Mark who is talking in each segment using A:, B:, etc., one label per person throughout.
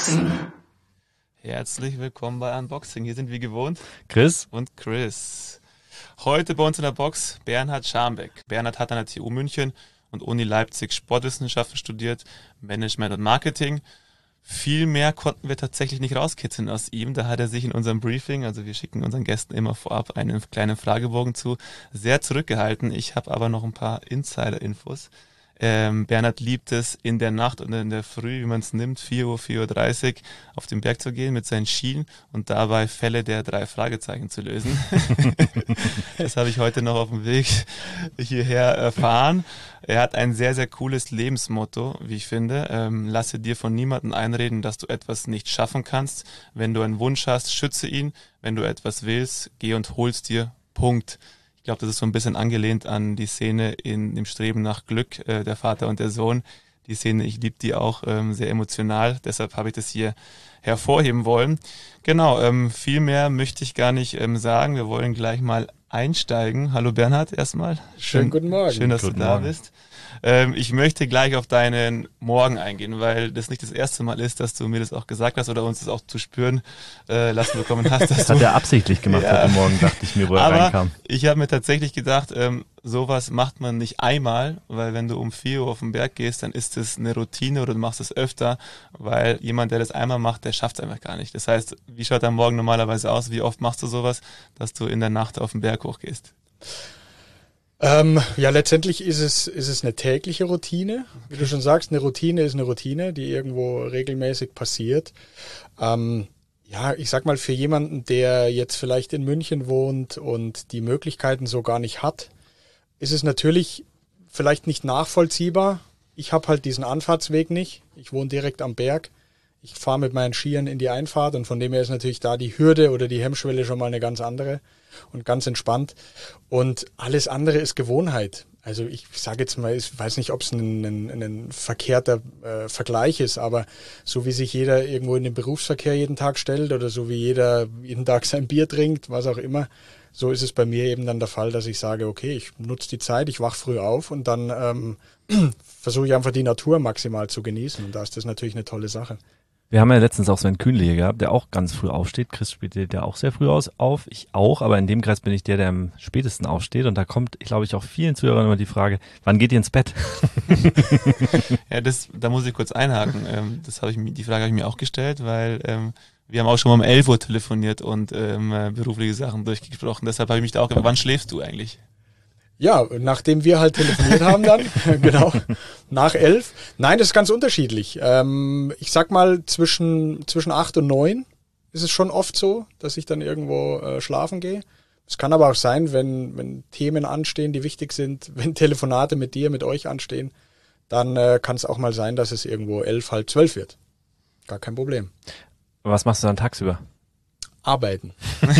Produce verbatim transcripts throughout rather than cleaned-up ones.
A: Unboxing.
B: Herzlich willkommen bei Unboxing. Hier sind wie gewohnt
C: Chris
B: und Chris. Heute bei uns in der Box Bernhard Scharmbeck. Bernhard hat an der T U München und Uni Leipzig Sportwissenschaften studiert, Management und Marketing. Viel mehr konnten wir tatsächlich nicht rauskitzeln aus ihm. Da hat er sich in unserem Briefing, also wir schicken unseren Gästen immer vorab einen kleinen Fragebogen zu, sehr zurückgehalten. Ich habe aber noch ein paar Insider-Infos. Ähm, Bernhard liebt es, in der Nacht und in der Früh, wie man es nimmt, vier Uhr, vier Uhr dreißig auf den Berg zu gehen mit seinen Skien und dabei Fälle der drei Fragezeichen zu lösen. Das habe ich heute noch auf dem Weg hierher erfahren. Er hat ein sehr, sehr cooles Lebensmotto, wie ich finde. Ähm, lasse dir von niemandem einreden, dass du etwas nicht schaffen kannst. Wenn du einen Wunsch hast, schütze ihn. Wenn du etwas willst, geh und hol's dir. Punkt. Ich glaube, das ist so ein bisschen angelehnt an die Szene in dem Streben nach Glück, äh, der Vater und der Sohn. Die Szene, ich liebe die auch ähm, sehr emotional, deshalb habe ich das hier hervorheben wollen. Genau, ähm, viel mehr möchte ich gar nicht ähm, sagen. Wir wollen gleich mal einsteigen. Hallo Bernhard erstmal. Schön,
D: Schönen guten Morgen.
B: Schön, dass
C: guten
B: du da
C: Morgen.
B: bist. Ähm, ich möchte gleich auf deinen Morgen eingehen, weil das nicht das erste Mal ist, dass du mir das auch gesagt hast oder uns das auch zu spüren äh, lassen bekommen hast. Dass
C: Das
B: du,
C: hat er absichtlich gemacht
B: Ja.
C: heute Morgen, dachte ich mir, wo er
B: aber
C: reinkam.
B: ich habe mir tatsächlich gedacht, ähm, sowas macht man nicht einmal, weil wenn du um vier Uhr auf den Berg gehst, dann ist das eine Routine oder du machst es öfter, weil jemand, der das einmal macht, der schafft es einfach gar nicht. Das heißt, wie schaut dein Morgen normalerweise aus? Wie oft machst du sowas, dass du in der Nacht auf den Berg hochgehst?
D: Ähm, ja, letztendlich ist es, ist es eine tägliche Routine. Wie du schon sagst, eine Routine ist eine Routine, die irgendwo regelmäßig passiert. Ähm, ja, ich sag mal, für jemanden, der jetzt vielleicht in München wohnt und die Möglichkeiten so gar nicht hat, ist es natürlich vielleicht nicht nachvollziehbar. Ich habe halt diesen Anfahrtsweg nicht. Ich wohne direkt am Berg. Ich fahre mit meinen Skiern in die Einfahrt und von dem her ist natürlich da die Hürde oder die Hemmschwelle schon mal eine ganz andere und ganz entspannt. Und alles andere ist Gewohnheit. Also ich sage jetzt mal, ich weiß nicht, ob es ein, ein, ein verkehrter äh, Vergleich ist, aber so wie sich jeder irgendwo in den Berufsverkehr jeden Tag stellt oder so wie jeder jeden Tag sein Bier trinkt, was auch immer, so ist es bei mir eben dann der Fall, dass ich sage, okay, ich nutze die Zeit, ich wach früh auf und dann ähm, versuche ich einfach die Natur maximal zu genießen und da ist das natürlich eine tolle Sache.
C: Wir haben ja letztens auch Sven Kühnle hier gehabt, der auch ganz früh aufsteht. Chris spielt ja auch sehr früh aus, auf, ich auch, aber in dem Kreis bin ich der, der am spätesten aufsteht und da kommt, glaube ich, auch vielen Zuhörern immer die Frage, wann geht ihr ins Bett?
B: Ja, das, da muss ich kurz einhaken. Ähm, das habe ich mir, die Frage habe ich mir auch gestellt, weil ähm, wir haben auch schon mal um elf Uhr telefoniert und ähm, äh, berufliche Sachen durchgesprochen. Deshalb habe ich mich da auch gefragt, wann schläfst du eigentlich?
D: Ja, nachdem wir halt telefoniert haben dann, genau, nach elf. Nein, das ist ganz unterschiedlich. Ähm, ich sag mal, zwischen zwischen acht und neun ist es schon oft so, dass ich dann irgendwo äh, schlafen gehe. Es kann aber auch sein, wenn wenn Themen anstehen, die wichtig sind, wenn Telefonate mit dir, mit euch anstehen, dann äh, kann es auch mal sein, dass es irgendwo elf, halb zwölf wird. Gar kein Problem.
C: Was machst du dann tagsüber?
D: Arbeiten.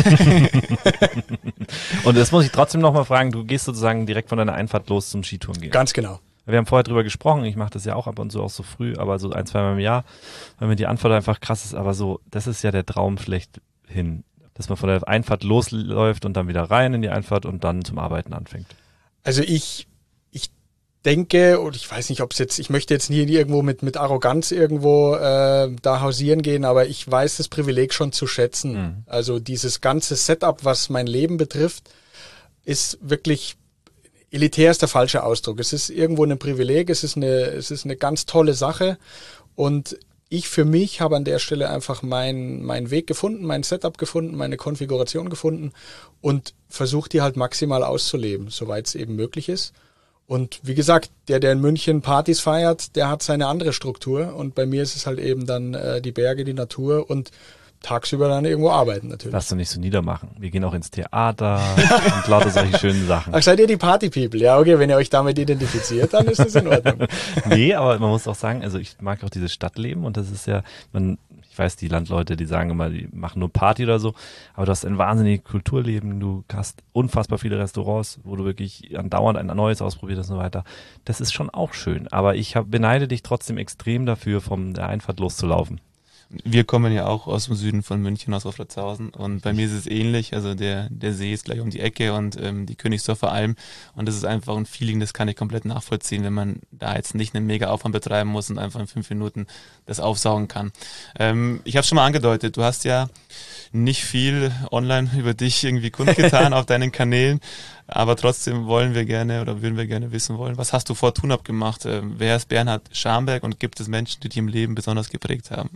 C: Und das muss ich trotzdem nochmal fragen, du gehst sozusagen direkt von deiner Einfahrt los zum Skitouren gehen.
D: Ganz genau.
C: Wir haben vorher drüber gesprochen, ich mache das ja auch ab und zu auch so früh, aber so ein, zwei Mal im Jahr, weil mir die Antwort einfach krass ist, aber so, das ist ja der Traum schlechthin, dass man von der Einfahrt losläuft und dann wieder rein in die Einfahrt und dann zum Arbeiten anfängt.
D: Also ich, ich denke, und ich weiß nicht, ob es jetzt, ich möchte jetzt nie irgendwo mit, mit Arroganz irgendwo äh, da hausieren gehen, aber ich weiß das Privileg schon zu schätzen.
C: Mhm.
D: Also dieses ganze Setup, was mein Leben betrifft, ist wirklich, elitär ist der falsche Ausdruck. Es ist irgendwo ein Privileg, es ist eine, es ist eine ganz tolle Sache und ich für mich habe an der Stelle einfach meinen meinen Weg gefunden, mein Setup gefunden, meine Konfiguration gefunden und versuche die halt maximal auszuleben, soweit es eben möglich ist. Und wie gesagt, der, der in München Partys feiert, der hat seine andere Struktur und bei mir ist es halt eben dann äh, die Berge, die Natur und tagsüber dann irgendwo arbeiten natürlich.
C: Lass doch nicht so niedermachen. Wir gehen auch ins Theater und lauter solche schönen Sachen.
D: Ach, seid ihr die Party-People? Ja, okay, wenn ihr euch damit identifiziert, dann ist das in Ordnung.
C: Nee, aber man muss auch sagen, also ich mag auch dieses Stadtleben und das ist ja, man, ich weiß, die Landleute, die sagen immer, die machen nur Party oder so, aber du hast ein wahnsinniges Kulturleben, du hast unfassbar viele Restaurants, wo du wirklich andauernd ein neues ausprobiert hast und so weiter. Das ist schon auch schön, aber ich hab, beneide dich trotzdem extrem dafür, von der Einfahrt loszulaufen.
B: Wir kommen ja auch aus dem Süden von München, aus Wolfratshausen, und bei mir ist es ähnlich. Also der der See ist gleich um die Ecke und ähm, die Königsdorfer Alm, und das ist einfach ein Feeling, das kann ich komplett nachvollziehen, wenn man da jetzt nicht einen mega Aufwand betreiben muss und einfach in fünf Minuten das aufsaugen kann. Ähm, ich habe schon mal angedeutet, du hast ja nicht viel online über dich irgendwie kundgetan auf deinen Kanälen, aber trotzdem wollen wir gerne oder würden wir gerne wissen wollen, was hast du vor TUNUP gemacht? Ähm, wer ist Bernhard Schamberg und gibt es Menschen, die dich im Leben besonders geprägt haben?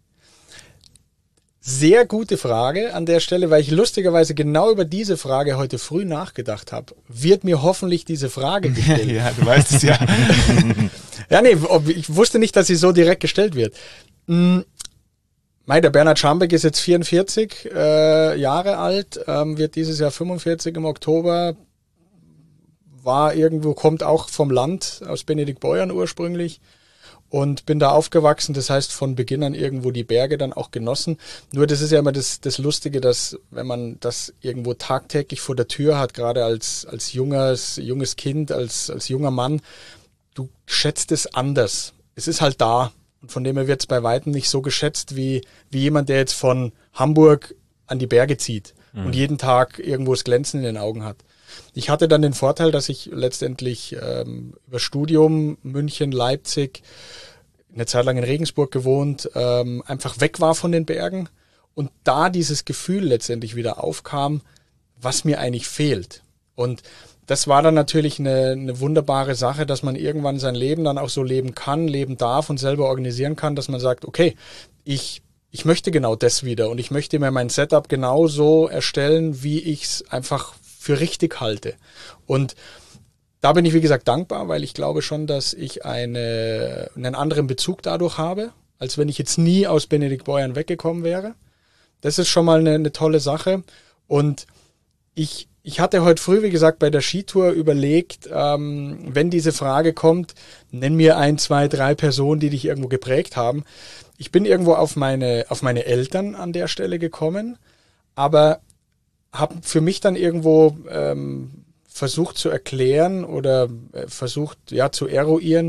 D: Sehr gute Frage an der Stelle, weil ich lustigerweise genau über diese Frage heute früh nachgedacht habe. Wird mir hoffentlich diese Frage gestellt?
B: Ja, du weißt es ja.
D: Ja, nee, ich wusste nicht, dass sie so direkt gestellt wird. Hm, Mei, der Bernhard Schamberg ist jetzt vierundvierzig äh, Jahre alt, ähm, wird dieses Jahr fünfundvierzig im Oktober, war irgendwo, kommt auch vom Land, aus Benediktbeuern ursprünglich. Und bin da aufgewachsen, das heißt von Beginn an irgendwo die Berge dann auch genossen. Nur das ist ja immer das, das Lustige, dass wenn man das irgendwo tagtäglich vor der Tür hat, gerade als, als junges, junges Kind, als, als junger Mann, du schätzt es anders. Es ist halt da. Und von dem her wird es bei Weitem nicht so geschätzt wie, wie jemand, der jetzt von Hamburg an die Berge zieht mhm. und jeden Tag irgendwo das Glänzen in den Augen hat. Ich hatte dann den Vorteil, dass ich letztendlich ähm, über Studium München, Leipzig, eine Zeit lang in Regensburg gewohnt, ähm, einfach weg war von den Bergen und da dieses Gefühl letztendlich wieder aufkam, was mir eigentlich fehlt. Und das war dann natürlich eine, eine wunderbare Sache, dass man irgendwann sein Leben dann auch so leben kann, leben darf und selber organisieren kann, dass man sagt, okay, ich ich möchte genau das wieder und ich möchte mir mein Setup genau so erstellen, wie ich es einfach für richtig halte. Und da bin ich, wie gesagt, dankbar, weil ich glaube schon, dass ich eine, einen anderen Bezug dadurch habe, als wenn ich jetzt nie aus Benediktbeuern weggekommen wäre. Das ist schon mal eine, eine tolle Sache. Und ich, ich hatte heute früh, wie gesagt, bei der Skitour überlegt, ähm, wenn diese Frage kommt, nenn mir ein, zwei, drei Personen, die dich irgendwo geprägt haben. Ich bin irgendwo auf meine, auf meine Eltern an der Stelle gekommen, aber habe für mich dann irgendwo ähm, versucht zu erklären oder äh, versucht ja zu eruieren,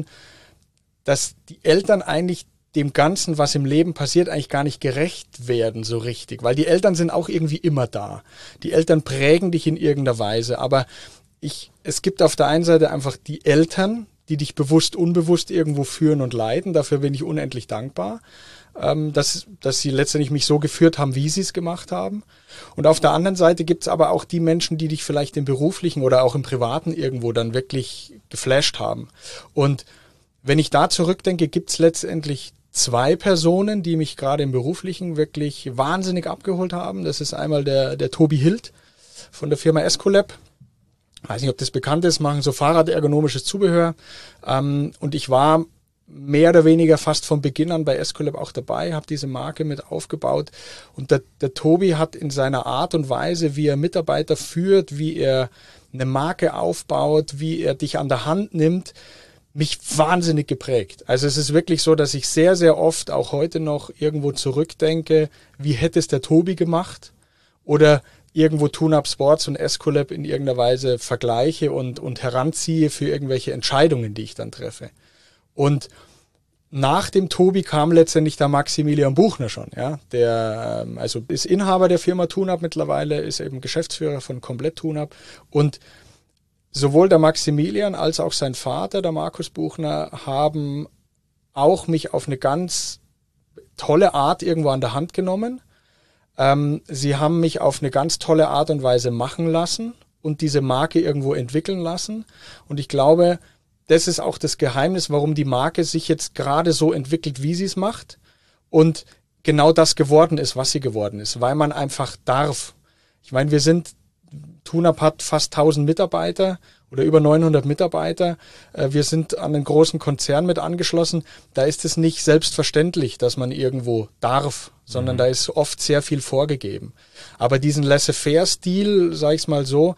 D: dass die Eltern eigentlich dem Ganzen, was im Leben passiert, eigentlich gar nicht gerecht werden so richtig, weil die Eltern sind auch irgendwie immer da. Die Eltern prägen dich in irgendeiner Weise, aber ich, es gibt auf der einen Seite einfach die Eltern, die dich bewusst, unbewusst irgendwo führen und leiten. Dafür bin ich unendlich dankbar, ähm, dass, dass sie letztendlich mich so geführt haben, wie sie es gemacht haben. Und auf der anderen Seite gibt es aber auch die Menschen, die dich vielleicht im Beruflichen oder auch im Privaten irgendwo dann wirklich geflasht haben. Und wenn ich da zurückdenke, gibt es letztendlich zwei Personen, die mich gerade im Beruflichen wirklich wahnsinnig abgeholt haben. Das ist einmal der, der Tobi Hild von der Firma Escolab. Ich weiß nicht, ob das bekannt ist, machen so fahrradergonomisches Zubehör. Ähm, und ich war mehr oder weniger fast von Beginn an bei Escolab auch dabei, habe diese Marke mit aufgebaut. Und der, der Tobi hat in seiner Art und Weise, wie er Mitarbeiter führt, wie er eine Marke aufbaut, wie er dich an der Hand nimmt, mich wahnsinnig geprägt. Also es ist wirklich so, dass ich sehr, sehr oft auch heute noch irgendwo zurückdenke, wie hätte es der Tobi gemacht? Oder irgendwo TUNUP Sports und Escolab in irgendeiner Weise vergleiche und, und heranziehe für irgendwelche Entscheidungen, die ich dann treffe. Und nach dem Tobi kam letztendlich der Maximilian Buchner schon, ja, der also ist Inhaber der Firma TUNUP mittlerweile, ist eben Geschäftsführer von Komplett TUNUP und sowohl der Maximilian als auch sein Vater, der Markus Buchner, haben auch mich auf eine ganz tolle Art irgendwo an der Hand genommen. Ähm, sie haben mich auf eine ganz tolle Art und Weise machen lassen und diese Marke irgendwo entwickeln lassen. Und ich glaube, das ist auch das Geheimnis, warum die Marke sich jetzt gerade so entwickelt, wie sie es macht. Und genau das geworden ist, was sie geworden ist, weil man einfach darf. Ich meine, wir sind, TUNUP hat fast tausend Mitarbeiter oder über neunhundert Mitarbeiter. Wir sind an einen großen Konzern mit angeschlossen. Da ist es nicht selbstverständlich, dass man irgendwo darf, sondern mhm. da ist oft sehr viel vorgegeben. Aber diesen Laissez-faire-Stil, sage ich es mal so,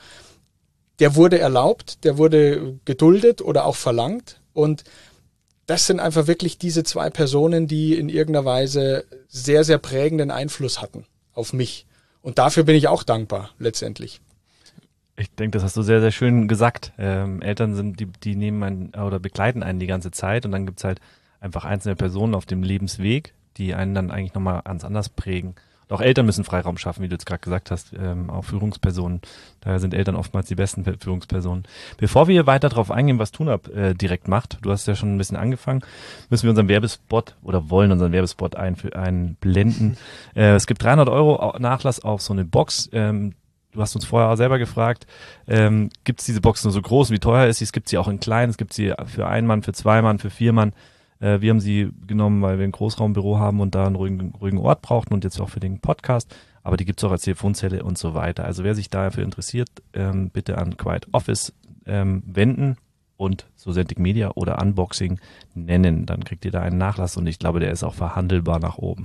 D: der wurde erlaubt, der wurde geduldet oder auch verlangt. Und das sind einfach wirklich diese zwei Personen, die in irgendeiner Weise sehr, sehr prägenden Einfluss hatten auf mich. Und dafür bin ich auch dankbar, letztendlich.
C: Ich denke, das hast du sehr, sehr schön gesagt. Ähm, Eltern sind, die, die nehmen einen oder begleiten einen die ganze Zeit und dann gibt's halt einfach einzelne Personen auf dem Lebensweg, die einen dann eigentlich nochmal ganz anders prägen. Und auch Eltern müssen Freiraum schaffen, wie du jetzt gerade gesagt hast, ähm, auch Führungspersonen. Daher sind Eltern oftmals die besten Führungspersonen. Bevor wir weiter darauf eingehen, was TUNUP äh, direkt macht, du hast ja schon ein bisschen angefangen, müssen wir unseren Werbespot oder wollen unseren Werbespot ein, einblenden. äh, es gibt dreihundert Euro Nachlass auf so eine Box. Ähm, du hast uns vorher auch selber gefragt, ähm, gibt es diese Box nur so groß, wie teuer ist sie? Es gibt sie auch in klein, es gibt sie für einen Mann, für zwei Mann, für vier Mann. Wir haben sie genommen, weil wir ein Großraumbüro haben und da einen ruhigen, ruhigen Ort brauchten und jetzt auch für den Podcast. Aber die gibt's auch als Telefonzelle und so weiter. Also wer sich dafür interessiert, ähm, bitte an Quiet Office ähm, wenden und Socentic Media oder Unboxing nennen. Dann kriegt ihr da einen Nachlass und ich glaube, der ist auch verhandelbar nach oben.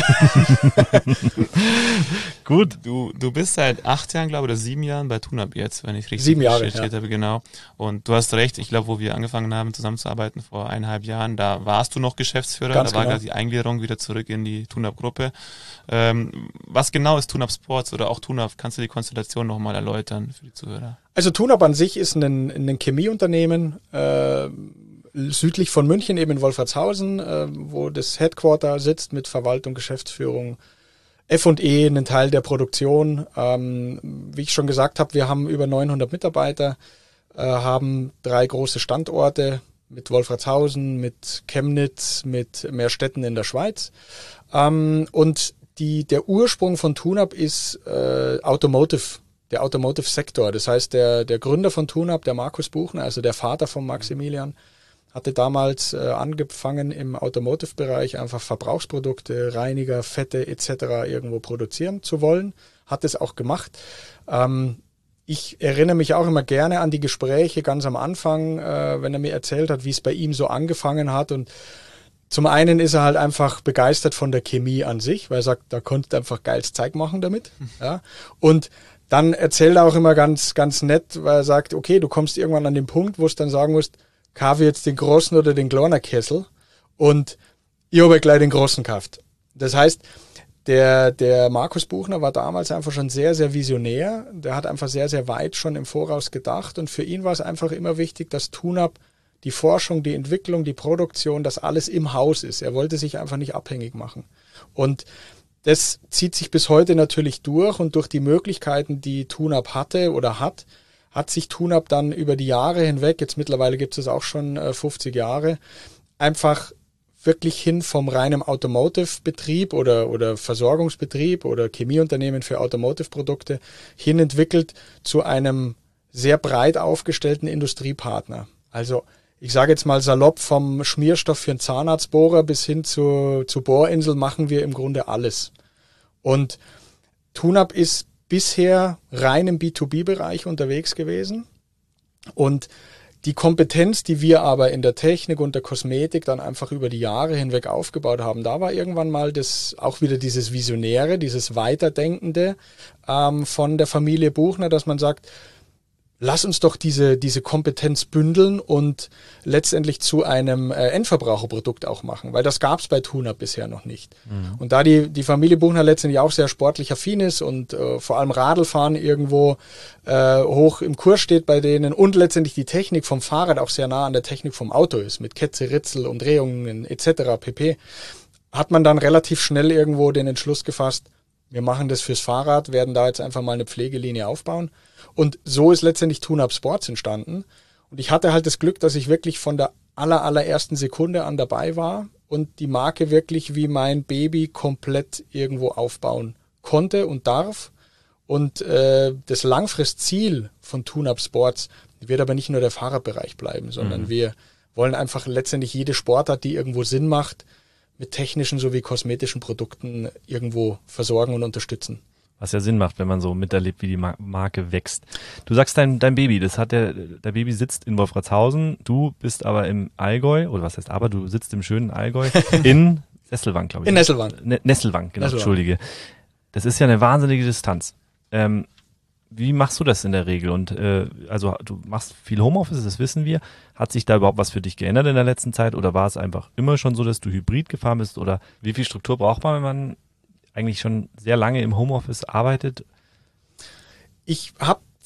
B: Gut. Du, du bist seit acht Jahren, glaube ich, oder sieben Jahren bei TUNUP jetzt, wenn ich richtig
D: sieben Jahre,
B: recherchiert
D: ja.
B: habe, genau. Und du hast recht, ich glaube, wo wir angefangen haben zusammenzuarbeiten vor eineinhalb Jahren, da warst du noch Geschäftsführer,
D: Ganz
B: da war
D: genau.
B: gerade die Eingliederung wieder zurück in die TUNUP-Gruppe. Ähm, was genau ist TUNUP Sports oder auch TUNUP? Kannst du die Konstellation nochmal erläutern für die Zuhörer?
D: Also TUNUP an sich ist ein, ein Chemieunternehmen, äh, südlich von München, eben in Wolfratshausen, äh, wo das Headquarter sitzt mit Verwaltung, Geschäftsführung, F und E, einen Teil der Produktion. Ähm, wie ich schon gesagt habe, wir haben über neunhundert Mitarbeiter, äh, haben drei große Standorte mit Wolfratshausen, mit Chemnitz, mit Meerstetten in der Schweiz. Ähm, und die, der Ursprung von TUNUP ist äh, Automotive, der Automotive-Sektor. Das heißt, der, der Gründer von TUNUP, der Markus Buchner, also der Vater von Maximilian, hatte damals äh, angefangen im Automotive-Bereich einfach Verbrauchsprodukte, Reiniger, Fette et cetera irgendwo produzieren zu wollen. Hat es auch gemacht. Ähm, ich erinnere mich auch immer gerne an die Gespräche ganz am Anfang, äh, wenn er mir erzählt hat, wie es bei ihm so angefangen hat. Und zum einen ist er halt einfach begeistert von der Chemie an sich, weil er sagt, da konnte einfach geiles Zeug machen damit. Ja. Und dann erzählt er auch immer ganz, ganz nett, weil er sagt, okay, du kommst irgendwann an den Punkt, wo du dann sagen musst, kaufe jetzt den großen oder den kleinen Kessel und ich habe gleich den großen gekauft. Das heißt, der, der Markus Buchner war damals einfach schon sehr, sehr visionär. Der hat einfach sehr, sehr weit schon im Voraus gedacht und für ihn war es einfach immer wichtig, dass TUNUP die Forschung, die Entwicklung, die Produktion, das alles im Haus ist. Er wollte sich einfach nicht abhängig machen. Und das zieht sich bis heute natürlich durch und durch die Möglichkeiten, die TUNUP hatte oder hat, hat sich TUNUP dann über die Jahre hinweg, jetzt mittlerweile gibt es auch schon äh, fünfzig Jahre, einfach wirklich hin vom reinen Automotive-Betrieb oder, oder Versorgungsbetrieb oder Chemieunternehmen für Automotive-Produkte hin entwickelt zu einem sehr breit aufgestellten Industriepartner. Also ich sage jetzt mal salopp, vom Schmierstoff für einen Zahnarztbohrer bis hin zu, zu Bohrinsel machen wir im Grunde alles. Und TUNUP ist bisher rein im B zwei B-Bereich unterwegs gewesen und die Kompetenz, die wir aber in der Technik und der Kosmetik dann einfach über die Jahre hinweg aufgebaut haben, da war irgendwann mal das auch wieder dieses Visionäre, dieses Weiterdenkende ähm, von der Familie Buchner, dass man sagt, lass uns doch diese, diese Kompetenz bündeln und letztendlich zu einem äh, Endverbraucherprodukt auch machen, weil das gab es bei TUNUP bisher noch nicht. Mhm. Und da die, die Familie Buchner letztendlich auch sehr sportlich affin ist und äh, vor allem Radlfahren irgendwo äh, hoch im Kurs steht bei denen und letztendlich die Technik vom Fahrrad auch sehr nah an der Technik vom Auto ist, mit Ketze, Ritzel, Umdrehungen et cetera pp., hat man dann relativ schnell irgendwo den Entschluss gefasst, wir machen das fürs Fahrrad, werden da jetzt einfach mal eine Pflegelinie aufbauen. Und so ist letztendlich TUNUP Sports entstanden. Und ich hatte halt das Glück, dass ich wirklich von der aller, allerersten Sekunde an dabei war und die Marke wirklich wie mein Baby komplett irgendwo aufbauen konnte und darf. Und äh, das Langfristziel von TUNUP Sports wird aber nicht nur der Fahrradbereich bleiben, sondern mhm. wir wollen einfach letztendlich jede Sportart, die irgendwo Sinn macht, mit technischen sowie kosmetischen Produkten irgendwo versorgen und unterstützen.
C: Was ja Sinn macht, wenn man so miterlebt, wie die Marke wächst. Du sagst dein, dein Baby, das hat der, der Baby sitzt in Wolfratshausen, du bist aber im Allgäu, oder was heißt aber, du sitzt im schönen Allgäu in Nesselwang, glaube ich.
D: In Nesselwang.
C: Ne, Nesselwang, genau,
D: Nesselwang.
C: Entschuldige. Das ist ja eine wahnsinnige Distanz. Ähm, wie machst du das in der Regel? Und äh, also du machst viel Homeoffice, das wissen wir. Hat sich da überhaupt was für dich geändert in der letzten Zeit oder war es einfach immer schon so, dass du hybrid gefahren bist? Oder wie viel Struktur braucht man, wenn man eigentlich schon sehr lange im Homeoffice arbeitet?
D: Ich habe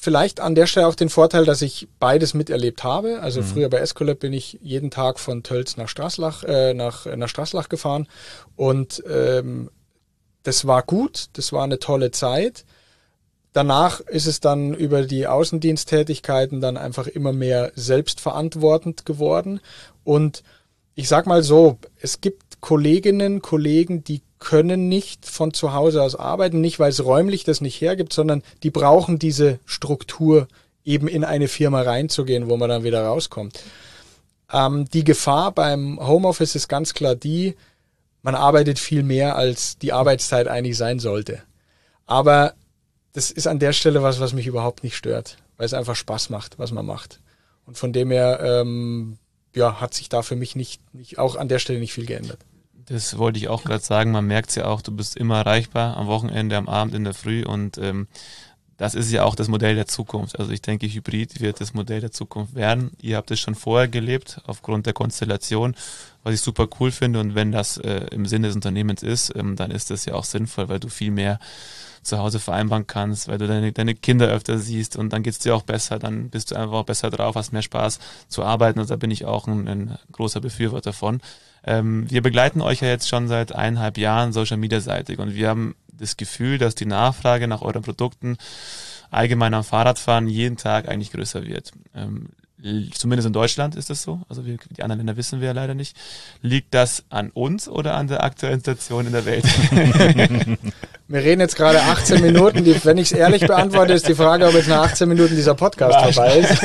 D: vielleicht an der Stelle auch den Vorteil, dass ich beides miterlebt habe. Also
C: Mhm.
D: früher bei Escolab bin ich jeden Tag von Tölz nach Straßlach, äh, nach, nach Straßlach gefahren und ähm, das war gut, das war eine tolle Zeit. Danach ist es dann über die Außendiensttätigkeiten dann einfach immer mehr selbstverantwortend geworden. Und ich sag mal so, es gibt Kolleginnen, Kollegen, die können nicht von zu Hause aus arbeiten, nicht weil es räumlich das nicht hergibt, sondern die brauchen diese Struktur, eben in eine Firma reinzugehen, wo man dann wieder rauskommt. Ähm, die Gefahr beim Homeoffice ist ganz klar die, man arbeitet viel mehr, als die Arbeitszeit eigentlich sein sollte. Aber das ist an der Stelle was, was mich überhaupt nicht stört, weil es einfach Spaß macht, was man macht. Und von dem her ähm, ja, hat sich da für mich nicht, nicht auch an der Stelle nicht viel geändert.
B: Das wollte ich auch gerade sagen, man merkt es ja auch, du bist immer erreichbar, am Wochenende, am Abend, in der Früh und ähm, das ist ja auch das Modell der Zukunft. Also ich denke, Hybrid wird das Modell der Zukunft werden. Ihr habt es schon vorher gelebt, aufgrund der Konstellation, was ich super cool finde und wenn das äh, im Sinne des Unternehmens ist, ähm, dann ist das ja auch sinnvoll, weil du viel mehr zu Hause vereinbaren kannst, weil du deine, deine Kinder öfter siehst und dann geht's dir auch besser, dann bist du einfach auch besser drauf, hast mehr Spaß zu arbeiten und da bin ich auch ein, ein großer Befürworter von. Ähm, wir begleiten euch ja jetzt schon seit eineinhalb Jahren Social Media seitig und wir haben das Gefühl, dass die Nachfrage nach euren Produkten allgemein am Fahrradfahren jeden Tag eigentlich größer wird. Ähm, zumindest in Deutschland ist das so, also wir, die anderen Länder wissen wir ja leider nicht. Liegt das an uns oder an der aktuellen Situation in der Welt?
D: Wir reden jetzt gerade achtzehn Minuten, die, wenn ich es ehrlich beantworte, ist die Frage, ob jetzt nach achtzehn Minuten dieser Podcast vorbei ist.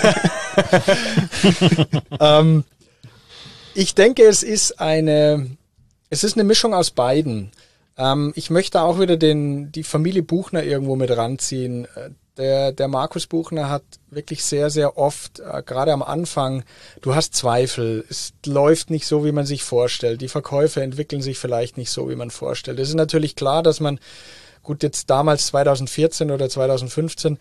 D: ähm, ich denke, es ist eine, es ist eine Mischung aus beiden. Ähm, ich möchte auch wieder den, die Familie Buchner irgendwo mit ranziehen. Der, der Markus Buchner hat wirklich sehr, sehr oft, äh, gerade am Anfang, du hast Zweifel, es läuft nicht so, wie man sich vorstellt, die Verkäufe entwickeln sich vielleicht nicht so, wie man vorstellt. Es ist natürlich klar, dass man, gut, jetzt damals zwanzig vierzehn oder zwanzig fünfzehn,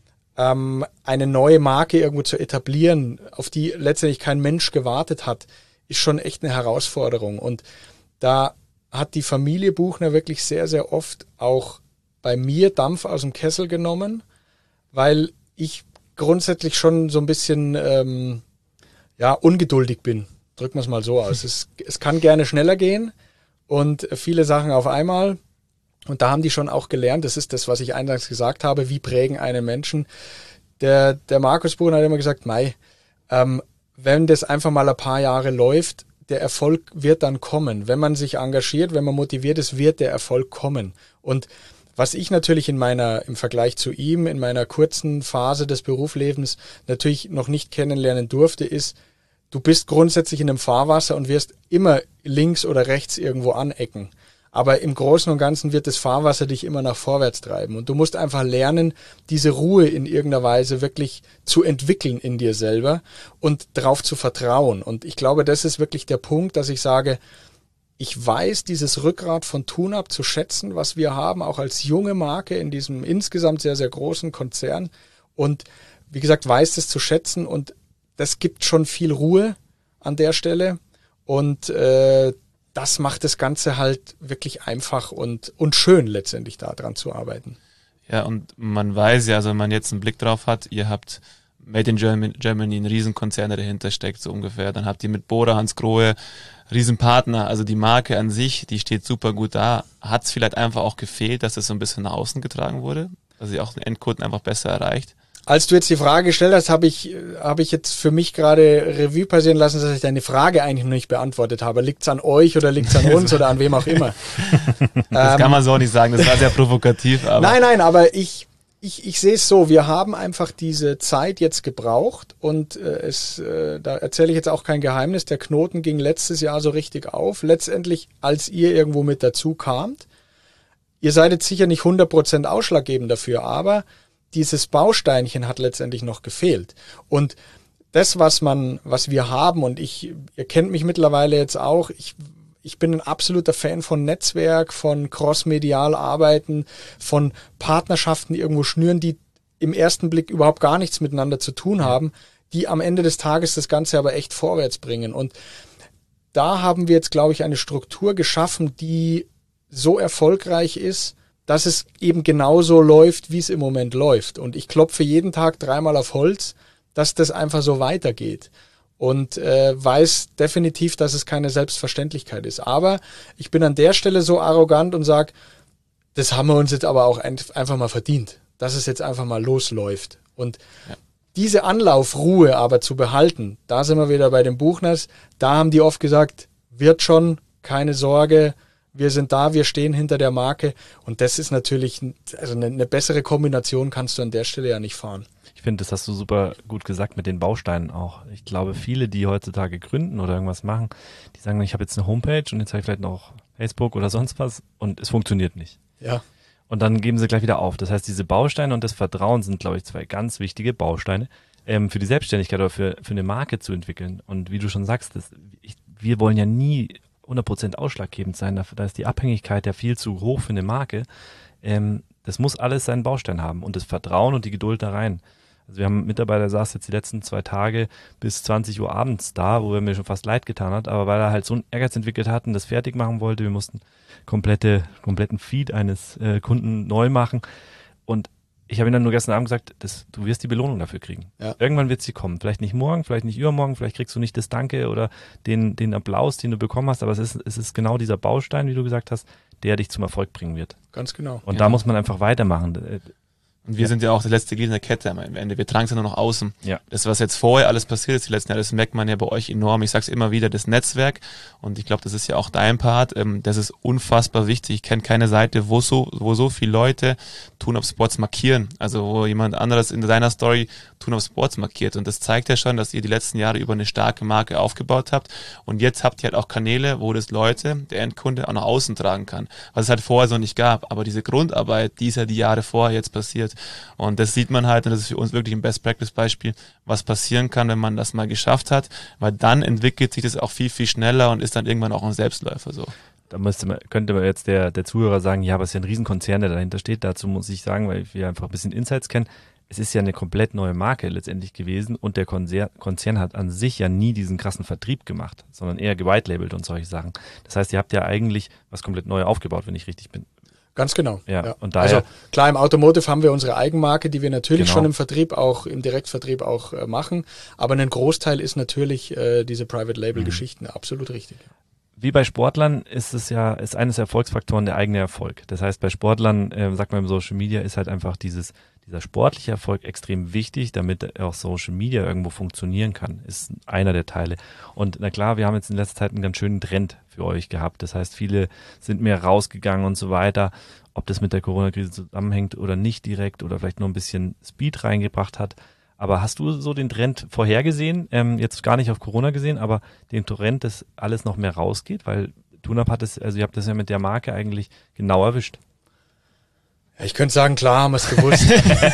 D: ähm, eine neue Marke irgendwo zu etablieren, auf die letztendlich kein Mensch gewartet hat, ist schon echt eine Herausforderung. Und da hat die Familie Buchner wirklich sehr, sehr oft auch bei mir Dampf aus dem Kessel genommen, weil ich grundsätzlich schon so ein bisschen ähm, ja ungeduldig bin. Drücken wir es mal so aus. Es, es kann gerne schneller gehen und viele Sachen auf einmal. Und da haben die schon auch gelernt, das ist das, was ich eingangs gesagt habe, wie prägen einen Menschen. Der, der Markus Buchner hat immer gesagt, Mei, ähm, wenn das einfach mal ein paar Jahre läuft, der Erfolg wird dann kommen. Wenn man sich engagiert, wenn man motiviert ist, wird der Erfolg kommen. Und was ich natürlich in meiner, im Vergleich zu ihm, in meiner kurzen Phase des Berufslebens natürlich noch nicht kennenlernen durfte, ist, du bist grundsätzlich in einem Fahrwasser und wirst immer links oder rechts irgendwo anecken. Aber im Großen und Ganzen wird das Fahrwasser dich immer nach vorwärts treiben. Und du musst einfach lernen, diese Ruhe in irgendeiner Weise wirklich zu entwickeln in dir selber und darauf zu vertrauen. Und ich glaube, das ist wirklich der Punkt, dass ich sage, ich weiß dieses Rückgrat von TuneUp zu schätzen, was wir haben, auch als junge Marke in diesem insgesamt sehr, sehr großen Konzern. Und wie gesagt, weiß das zu schätzen und das gibt schon viel Ruhe an der Stelle. Und äh, das macht das Ganze halt wirklich einfach und, und schön letztendlich da dran zu arbeiten.
B: Ja, und man weiß ja, also wenn man jetzt einen Blick drauf hat, ihr habt Made in Germany, Germany einen Riesenkonzern, der dahinter steckt, so ungefähr. Dann habt ihr mit Bora, Hansgrohe, Riesenpartner, also die Marke an sich, die steht super gut da. Hat es vielleicht einfach auch gefehlt, dass das so ein bisschen nach außen getragen wurde? Dass ihr auch den Endkunden einfach besser erreicht?
D: Als du jetzt die Frage gestellt hast, habe ich, habe ich jetzt für mich gerade Revue passieren lassen, dass ich deine Frage eigentlich noch nicht beantwortet habe. Liegt's an euch oder liegt's an uns oder an wem auch immer?
B: Das ähm, kann man so nicht sagen, das war sehr provokativ. Aber
D: nein, nein, aber ich, ich, ich sehe es so, wir haben einfach diese Zeit jetzt gebraucht und äh, es, äh, da erzähle ich jetzt auch kein Geheimnis, der Knoten ging letztes Jahr so richtig auf. Letztendlich, als ihr irgendwo mit dazu kamt, ihr seid jetzt sicher nicht hundert Prozent ausschlaggebend dafür, aber dieses Bausteinchen hat letztendlich noch gefehlt. Und das, was man, was wir haben, und ich, ihr kennt mich mittlerweile jetzt auch, ich, ich bin ein absoluter Fan von Netzwerk, von crossmedial arbeiten, von Partnerschaften, die irgendwo schnüren, die im ersten Blick überhaupt gar nichts miteinander zu tun haben, die am Ende des Tages das Ganze aber echt vorwärts bringen. Und da haben wir jetzt, glaube ich, eine Struktur geschaffen, die so erfolgreich ist, dass es eben genauso läuft, wie es im Moment läuft. Und ich klopfe jeden Tag dreimal auf Holz, dass das einfach so weitergeht. Und äh, weiß definitiv, dass es keine Selbstverständlichkeit ist. Aber ich bin an der Stelle so arrogant und sage, das haben wir uns jetzt aber auch ein, einfach mal verdient, dass es jetzt einfach mal losläuft. Und ja. diese Anlaufruhe aber zu behalten, da sind wir wieder bei den Buchners, da haben die oft gesagt, wird schon, keine Sorge, wir sind da, wir stehen hinter der Marke. Und das ist natürlich, also eine, eine bessere Kombination kannst du an der Stelle ja nicht fahren.
C: Ich finde, das hast du super gut gesagt mit den Bausteinen auch. Ich glaube, viele, die heutzutage gründen oder irgendwas machen, die sagen, ich habe jetzt eine Homepage und jetzt habe ich vielleicht noch Facebook oder sonst was und es funktioniert nicht.
D: Ja.
C: Und dann geben sie gleich wieder auf. Das heißt, diese Bausteine und das Vertrauen sind, glaube ich, zwei ganz wichtige Bausteine ähm, für die Selbstständigkeit oder für, für eine Marke zu entwickeln. Und wie du schon sagst, das, ich, wir wollen ja nie hundert Prozent ausschlaggebend sein. Da, da ist die Abhängigkeit ja viel zu hoch für eine Marke. Ähm, das muss alles seinen Baustein haben und das Vertrauen und die Geduld da rein. Also wir haben einen Mitarbeiter, der saß jetzt die letzten zwei Tage bis zwanzig Uhr abends da, wo er mir schon fast leid getan hat, aber weil er halt so einen Ehrgeiz entwickelt hat und das fertig machen wollte, wir mussten komplette, kompletten Feed eines äh, Kunden neu machen und ich habe ihm dann nur gestern Abend gesagt, das, du wirst die Belohnung dafür kriegen. Ja. Irgendwann wird sie kommen. Vielleicht nicht morgen, vielleicht nicht übermorgen, vielleicht kriegst du nicht das Danke oder den, den Applaus, den du bekommen hast, aber es ist, es ist genau dieser Baustein, wie du gesagt hast, der dich zum Erfolg bringen wird.
D: Ganz genau.
C: Und
B: ja.
C: da muss man einfach weitermachen.
B: Und wir ja. sind ja auch das letzte Glied in der Kette am Ende. Wir tragen es ja nur noch außen.
C: Ja.
B: Das, was jetzt vorher alles passiert ist, die letzten Jahre, das merkt man ja bei euch enorm. Ich sag's immer wieder, das Netzwerk. Und ich glaube, das ist ja auch dein Part. Das ist unfassbar wichtig. Ich kenne keine Seite, wo so, wo so viele Leute Tune Up Sports markieren. Also wo jemand anderes in seiner Story Tune Up Sports markiert. Und das zeigt ja schon, dass ihr die letzten Jahre über eine starke Marke aufgebaut habt. Und jetzt habt ihr halt auch Kanäle, wo das Leute, der Endkunde, auch nach außen tragen kann. Was es halt vorher so nicht gab. Aber diese Grundarbeit, die ist ja die Jahre vorher jetzt passiert. Und das sieht man halt, und das ist für uns wirklich ein Best-Practice-Beispiel, was passieren kann, wenn man das mal geschafft hat, weil dann entwickelt sich das auch viel, viel schneller und ist dann irgendwann auch ein Selbstläufer so.
C: Da müsste man, könnte man jetzt der, der Zuhörer sagen, ja, aber es ist ja ein Riesenkonzern, der dahinter steht. Dazu muss ich sagen, weil wir einfach ein bisschen Insights kennen, es ist ja eine komplett neue Marke letztendlich gewesen und der Konzern, Konzern hat an sich ja nie diesen krassen Vertrieb gemacht, sondern eher gewitelabelt und solche Sachen. Das heißt, ihr habt ja eigentlich was komplett neu aufgebaut, wenn ich richtig bin.
D: Ganz genau.
C: Ja, ja. Und daher,
D: also klar, im Automotive haben wir unsere Eigenmarke, die wir natürlich
C: genau.
D: schon im Vertrieb auch, im Direktvertrieb auch äh, machen. Aber ein Großteil ist natürlich äh, diese Private Label Geschichten. Mhm. Absolut richtig.
C: Wie bei Sportlern ist es ja, ist eines der Erfolgsfaktoren der eigene Erfolg. Das heißt, bei Sportlern, äh, sagt man im Social Media, ist halt einfach dieses, dieser sportliche Erfolg extrem wichtig, damit auch Social Media irgendwo funktionieren kann. Ist einer der Teile. Und na klar, wir haben jetzt in letzter Zeit einen ganz schönen Trend für euch gehabt. Das heißt, viele sind mehr rausgegangen und so weiter. Ob das mit der Corona-Krise zusammenhängt oder nicht direkt oder vielleicht nur ein bisschen Speed reingebracht hat. Aber hast du so den Trend vorhergesehen, ähm, jetzt gar nicht auf Corona gesehen, aber den Trend, dass alles noch mehr rausgeht? Weil Tune Up hat es, also ihr habt das ja mit der Marke eigentlich genau erwischt.
D: Ja, ich könnte sagen, klar haben wir es gewusst.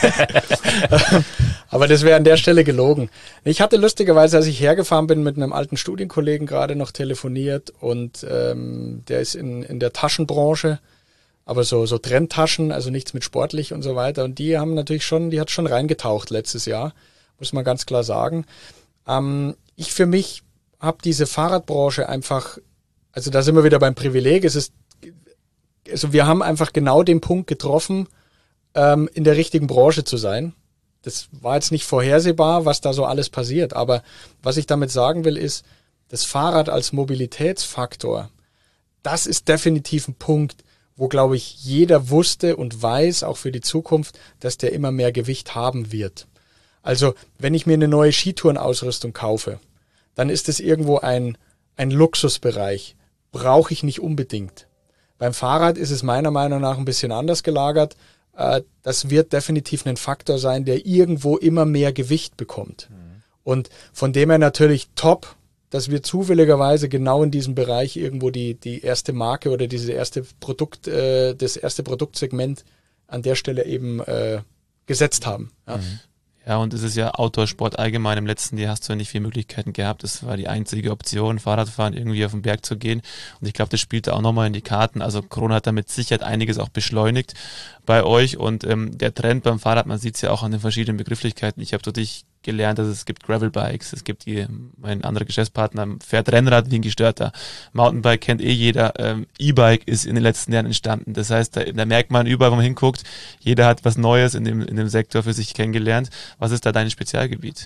D: Aber das wäre an der Stelle gelogen. Ich hatte lustigerweise, als ich hergefahren bin, mit einem alten Studienkollegen gerade noch telefoniert und ähm, der ist in, in der Taschenbranche, aber so, so Trendtaschen, also nichts mit sportlich und so weiter. Und die haben natürlich schon, die hat schon reingetaucht letztes Jahr, muss man ganz klar sagen. Ähm, ich für mich habe diese Fahrradbranche einfach, also da sind wir wieder beim Privileg, es ist, also wir haben einfach genau den Punkt getroffen, ähm, in der richtigen Branche zu sein. Das war jetzt nicht vorhersehbar, was da so alles passiert. Aber was ich damit sagen will, ist, das Fahrrad als Mobilitätsfaktor, das ist definitiv ein Punkt, wo, glaube ich, jeder wusste und weiß, auch für die Zukunft, dass der immer mehr Gewicht haben wird. Also, wenn ich mir eine neue Skitourenausrüstung kaufe, dann ist es irgendwo ein, ein Luxusbereich. Brauche ich nicht unbedingt. Beim Fahrrad ist es meiner Meinung nach ein bisschen anders gelagert. Das wird definitiv ein Faktor sein, der irgendwo immer mehr Gewicht bekommt. Mhm. Und von dem her natürlich top, dass wir zufälligerweise genau in diesem Bereich irgendwo die, die erste Marke oder diese erste Produkt, äh, das erste Produktsegment an der Stelle eben äh, gesetzt haben. Ja.
B: Mhm. Ja, und es ist ja Outdoor-Sport allgemein. Im letzten Jahr hast du ja nicht viele Möglichkeiten gehabt. Das war die einzige Option, Fahrradfahren, irgendwie auf den Berg zu gehen. Und ich glaube, das spielte auch nochmal in die Karten. Also Corona hat da mit Sicherheit einiges auch beschleunigt bei euch. Und ähm, der Trend beim Fahrrad, man sieht es ja auch an den verschiedenen Begrifflichkeiten. Ich habe dich gelernt, dass es gibt Gravelbikes, es gibt die, mein anderer Geschäftspartner fährt Rennrad wie ein Gestörter. Mountainbike kennt eh jeder, ähm, E-Bike ist in den letzten Jahren entstanden. Das heißt, da, da merkt man überall, wo man hinguckt, jeder hat was Neues in dem, in dem Sektor für sich kennengelernt. Was ist da dein Spezialgebiet?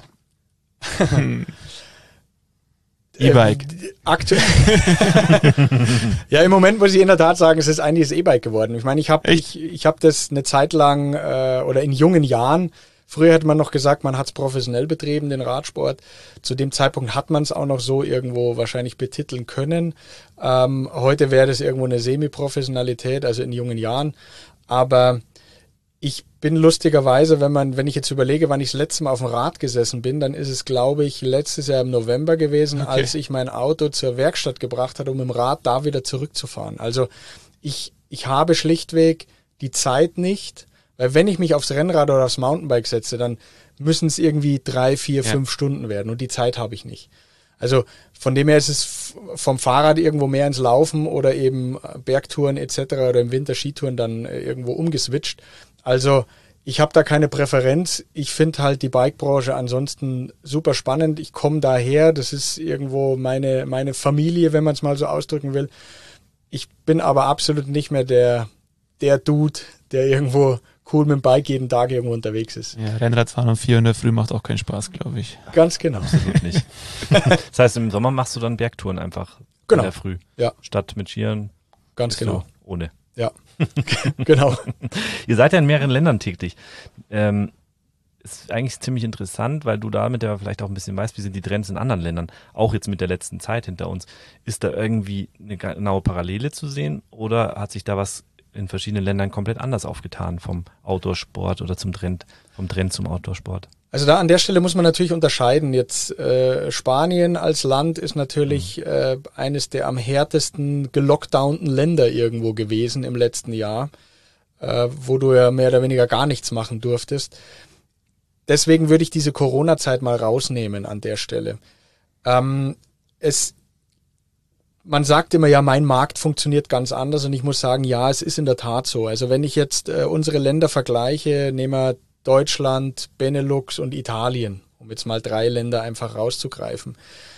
B: E-Bike.
D: Äh, aktuell. Ja, im Moment muss ich in der Tat sagen, es ist eigentlich das E-Bike geworden. Ich meine, ich habe ich, ich hab das eine Zeit lang äh, oder in jungen Jahren, früher hätte man noch gesagt, man hat es professionell betrieben, den Radsport. Zu dem Zeitpunkt hat man es auch noch so irgendwo wahrscheinlich betiteln können. Ähm, heute wäre das irgendwo eine Semi-Professionalität, also in jungen Jahren. Aber ich bin lustigerweise, wenn man, wenn ich jetzt überlege, wann ich das letzte Mal auf dem Rad gesessen bin, dann ist es, glaube ich, letztes Jahr im November gewesen, okay, als ich mein Auto zur Werkstatt gebracht hatte, um im Rad da wieder zurückzufahren. Also ich, ich habe schlichtweg die Zeit nicht, weil wenn ich mich aufs Rennrad oder aufs Mountainbike setze, dann müssen es irgendwie drei, vier, ja. fünf Stunden werden und die Zeit habe ich nicht. Also von dem her ist es vom Fahrrad irgendwo mehr ins Laufen oder eben Bergtouren et cetera oder im Winter Skitouren dann irgendwo umgeswitcht. Also ich habe da keine Präferenz. Ich finde halt die Bikebranche ansonsten super spannend. Ich komme daher, das ist irgendwo meine meine Familie, wenn man es mal so ausdrücken will. Ich bin aber absolut nicht mehr der der Dude, der irgendwo cool mit dem Bike jeden Tag irgendwo unterwegs ist.
B: Ja, Rennradfahren um vier in der Früh macht auch keinen Spaß, glaube ich.
D: Ganz genau.
C: Absolut nicht. Das heißt, im Sommer machst du dann Bergtouren einfach
D: genau.
C: in der Früh.
D: Ja.
C: Statt mit Skiern.
D: Ganz genau.
C: Ohne.
D: Ja, genau.
C: Ihr seid ja in mehreren Ländern tätig. Ähm, ist eigentlich ziemlich interessant, weil du damit ja vielleicht auch ein bisschen weißt, wie sind die Trends in anderen Ländern, auch jetzt mit der letzten Zeit hinter uns. Ist da irgendwie eine genaue Parallele zu sehen oder hat sich da was in verschiedenen Ländern komplett anders aufgetan vom Outdoor-Sport oder zum Trend, vom Trend zum Outdoor-Sport?
D: Also da an der Stelle muss man natürlich unterscheiden. Jetzt äh, Spanien als Land ist natürlich mhm. äh, eines der am härtesten gelockdownten Länder irgendwo gewesen im letzten Jahr, äh, wo du ja mehr oder weniger gar nichts machen durftest. Deswegen würde ich diese Corona-Zeit mal rausnehmen an der Stelle. Ähm, es Man sagt immer, ja, mein Markt funktioniert ganz anders und ich muss sagen, ja, es ist in der Tat so. Also wenn ich jetzt äh, unsere Länder vergleiche, nehmen wir Deutschland, Benelux und Italien, um jetzt mal drei Länder einfach rauszugreifen.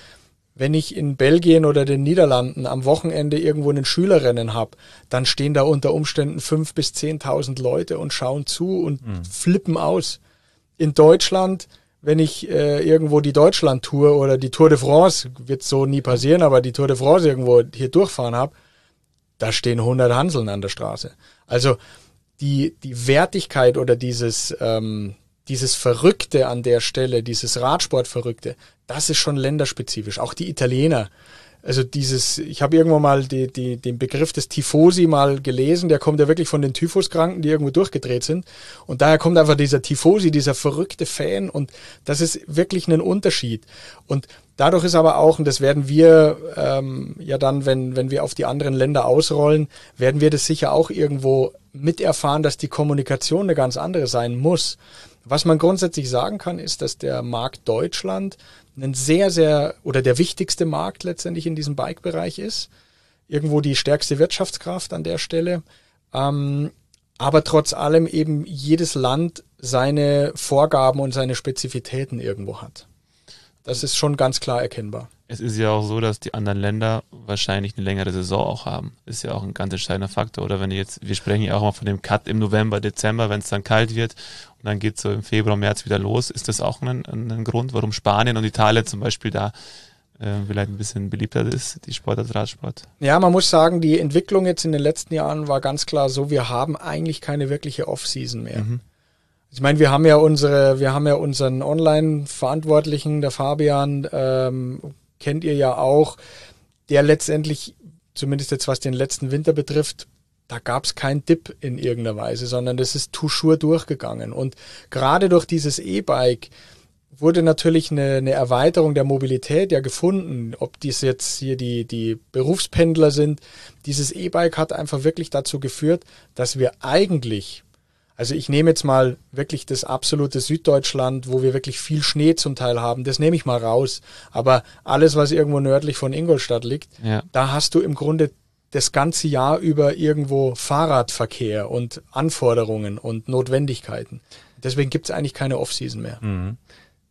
D: Wenn ich in Belgien oder den Niederlanden am Wochenende irgendwo einen Schülerrennen habe, dann stehen da unter Umständen fünf bis zehntausend Leute und schauen zu und mhm. flippen aus. In Deutschland, wenn ich äh, irgendwo die Deutschland-Tour oder die Tour de France, wird so nie passieren, aber die Tour de France irgendwo hier durchfahren habe, da stehen hundert Hanseln an der Straße. Also die die Wertigkeit oder dieses ähm, dieses Verrückte an der Stelle, dieses Radsportverrückte, das ist schon länderspezifisch. Auch die Italiener. Also dieses, ich habe irgendwo mal die, die, den Begriff des Tifosi mal gelesen, der kommt ja wirklich von den Typhuskranken, die irgendwo durchgedreht sind. Und daher kommt einfach dieser Tifosi, dieser verrückte Fan und das ist wirklich ein Unterschied. Und dadurch ist aber auch, und das werden wir ähm, ja dann, wenn, wenn wir auf die anderen Länder ausrollen, werden wir das sicher auch irgendwo miterfahren, dass die Kommunikation eine ganz andere sein muss. Was man grundsätzlich sagen kann, ist, dass der Markt Deutschland ein sehr, sehr, oder der wichtigste Markt letztendlich in diesem Bike-Bereich ist. Irgendwo die stärkste Wirtschaftskraft an der Stelle. Ähm, aber trotz allem eben jedes Land seine Vorgaben und seine Spezifitäten irgendwo hat. Das ist schon ganz klar erkennbar.
B: Es ist ja auch so, dass die anderen Länder wahrscheinlich eine längere Saison auch haben. Ist ja auch ein ganz entscheidender Faktor. Oder wenn jetzt, wir sprechen ja auch mal von dem Cut im November, Dezember, wenn es dann kalt wird und dann geht es so im Februar, März wieder los. Ist das auch ein, ein Grund, warum Spanien und Italien zum Beispiel da äh, vielleicht ein bisschen beliebter ist, die Sport als Radsport?
D: Ja, man muss sagen, die Entwicklung jetzt in den letzten Jahren war ganz klar so, wir haben eigentlich keine wirkliche Off-Season mehr. Mhm. Ich meine, wir haben ja unsere, wir haben ja unseren Online-Verantwortlichen, der Fabian, ähm, kennt ihr ja auch, der letztendlich, zumindest jetzt was den letzten Winter betrifft, da gab es keinen Dip in irgendeiner Weise, sondern das ist toujours durchgegangen. Und gerade durch dieses E-Bike wurde natürlich eine, eine Erweiterung der Mobilität ja gefunden, ob dies jetzt hier die, die Berufspendler sind. Dieses E-Bike hat einfach wirklich dazu geführt, dass wir eigentlich, also ich nehme jetzt mal wirklich das absolute Süddeutschland, wo wir wirklich viel Schnee zum Teil haben, das nehme ich mal raus. Aber alles, was irgendwo nördlich von Ingolstadt liegt, ja, da hast du im Grunde das ganze Jahr über irgendwo Fahrradverkehr und Anforderungen und Notwendigkeiten. Deswegen gibt es eigentlich keine Off-Season mehr.
C: Mhm.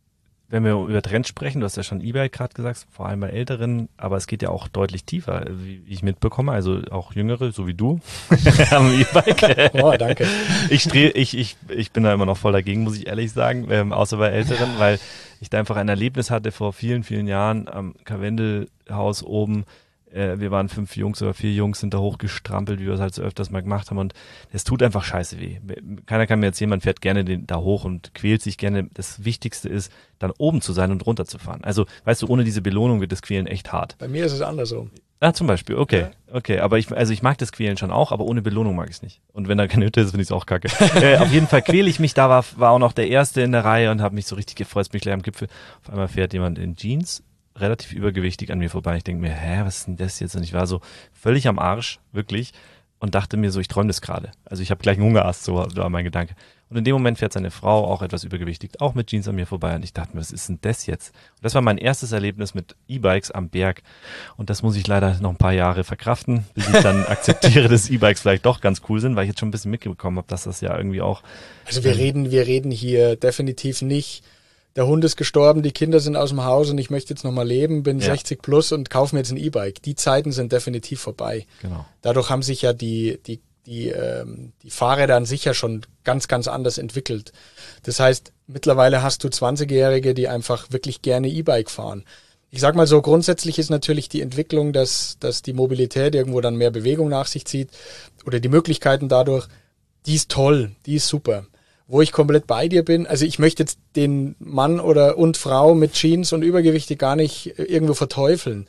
C: wenn wir über Trends sprechen, du hast ja schon E-Bike gerade gesagt, vor allem bei Älteren, aber es geht ja auch deutlich tiefer, wie ich mitbekomme, also auch Jüngere, so wie du, am E-Bike.
D: Oh, danke.
C: Ich, streh, ich, ich, ich bin da immer noch voll dagegen, muss ich ehrlich sagen, ähm, außer bei Älteren, weil ich da einfach ein Erlebnis hatte vor vielen, vielen Jahren am Karwendelhaus oben. Äh, wir waren fünf Jungs oder vier Jungs, sind da hochgestrampelt, wie wir es halt so öfters mal gemacht haben, und es tut einfach scheiße weh. Keiner kann mir erzählen, man fährt gerne den, da hoch und quält sich gerne. Das Wichtigste ist, dann oben zu sein und runterzufahren. Also, weißt du, ohne diese Belohnung wird das Quälen echt hart.
D: Bei mir ist es andersrum.
C: Ah, zum Beispiel, okay,
D: Ja.
C: okay, aber ich, also ich mag das Quälen schon auch, aber ohne Belohnung mag ich es nicht. Und wenn da keine Hütte ist, finde ich es auch kacke. äh, auf jeden Fall quäle ich mich, da war, war auch noch der Erste in der Reihe und habe mich so richtig gefreut, bin ich gleich am Gipfel. Auf einmal fährt jemand in Jeans, relativ übergewichtig an mir vorbei. Ich denke mir, hä, was ist denn das jetzt? Und ich war so völlig am Arsch, wirklich, und dachte mir so, ich träume das gerade. Also ich habe gleich einen Hungerast, so war mein Gedanke. Und in dem Moment fährt seine Frau, auch etwas übergewichtig, auch mit Jeans an mir vorbei. Und ich dachte mir, was ist denn das jetzt? Und das war mein erstes Erlebnis mit E-Bikes am Berg. Und das muss ich leider noch ein paar Jahre verkraften, bis ich dann akzeptiere, dass E-Bikes vielleicht doch ganz cool sind, weil ich jetzt schon ein bisschen mitbekommen habe, dass das ja irgendwie auch...
D: Also wir reden, wir reden hier definitiv nicht, der Hund ist gestorben, die Kinder sind aus dem Haus und ich möchte jetzt nochmal leben, bin
C: Ja.
D: sechzig plus und kaufe mir jetzt ein E-Bike. Die Zeiten sind definitiv vorbei.
C: Genau.
D: Dadurch haben sich ja die, die, die, ähm, die Fahrräder an sich ja schon ganz, ganz anders entwickelt. Das heißt, mittlerweile hast du zwanzigjährige, die einfach wirklich gerne E-Bike fahren. Ich sag mal so, grundsätzlich ist natürlich die Entwicklung, dass, dass die Mobilität irgendwo dann mehr Bewegung nach sich zieht oder die Möglichkeiten dadurch, die ist toll, die ist super. Wo ich komplett bei dir bin, also ich möchte jetzt den Mann oder und Frau mit Jeans und Übergewichte gar nicht irgendwo verteufeln.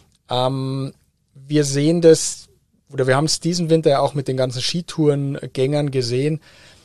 D: Ähm, wir sehen das, oder wir haben es diesen Winter ja auch mit den ganzen Skitourengängern gesehen.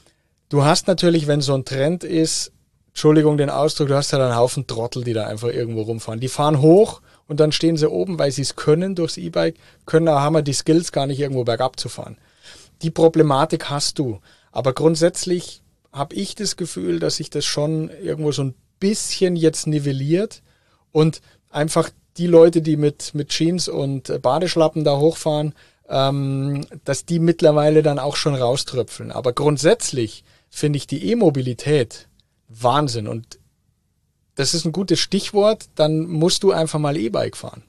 D: Du hast natürlich, wenn so ein Trend ist, Entschuldigung den Ausdruck, du hast ja dann einen Haufen Trottel, die da einfach irgendwo rumfahren. Die fahren hoch und dann stehen sie oben, weil sie es können durchs E-Bike, können aber haben wir die Skills gar nicht irgendwo bergab zu fahren. Die Problematik hast du, aber grundsätzlich habe ich das Gefühl, dass sich das schon irgendwo so ein bisschen jetzt nivelliert und einfach die Leute, die mit, mit Jeans und Badeschlappen da hochfahren, ähm, dass die mittlerweile dann auch schon rauströpfeln. Aber grundsätzlich finde ich die E-Mobilität Wahnsinn und das ist ein gutes Stichwort, dann musst du einfach mal E-Bike fahren.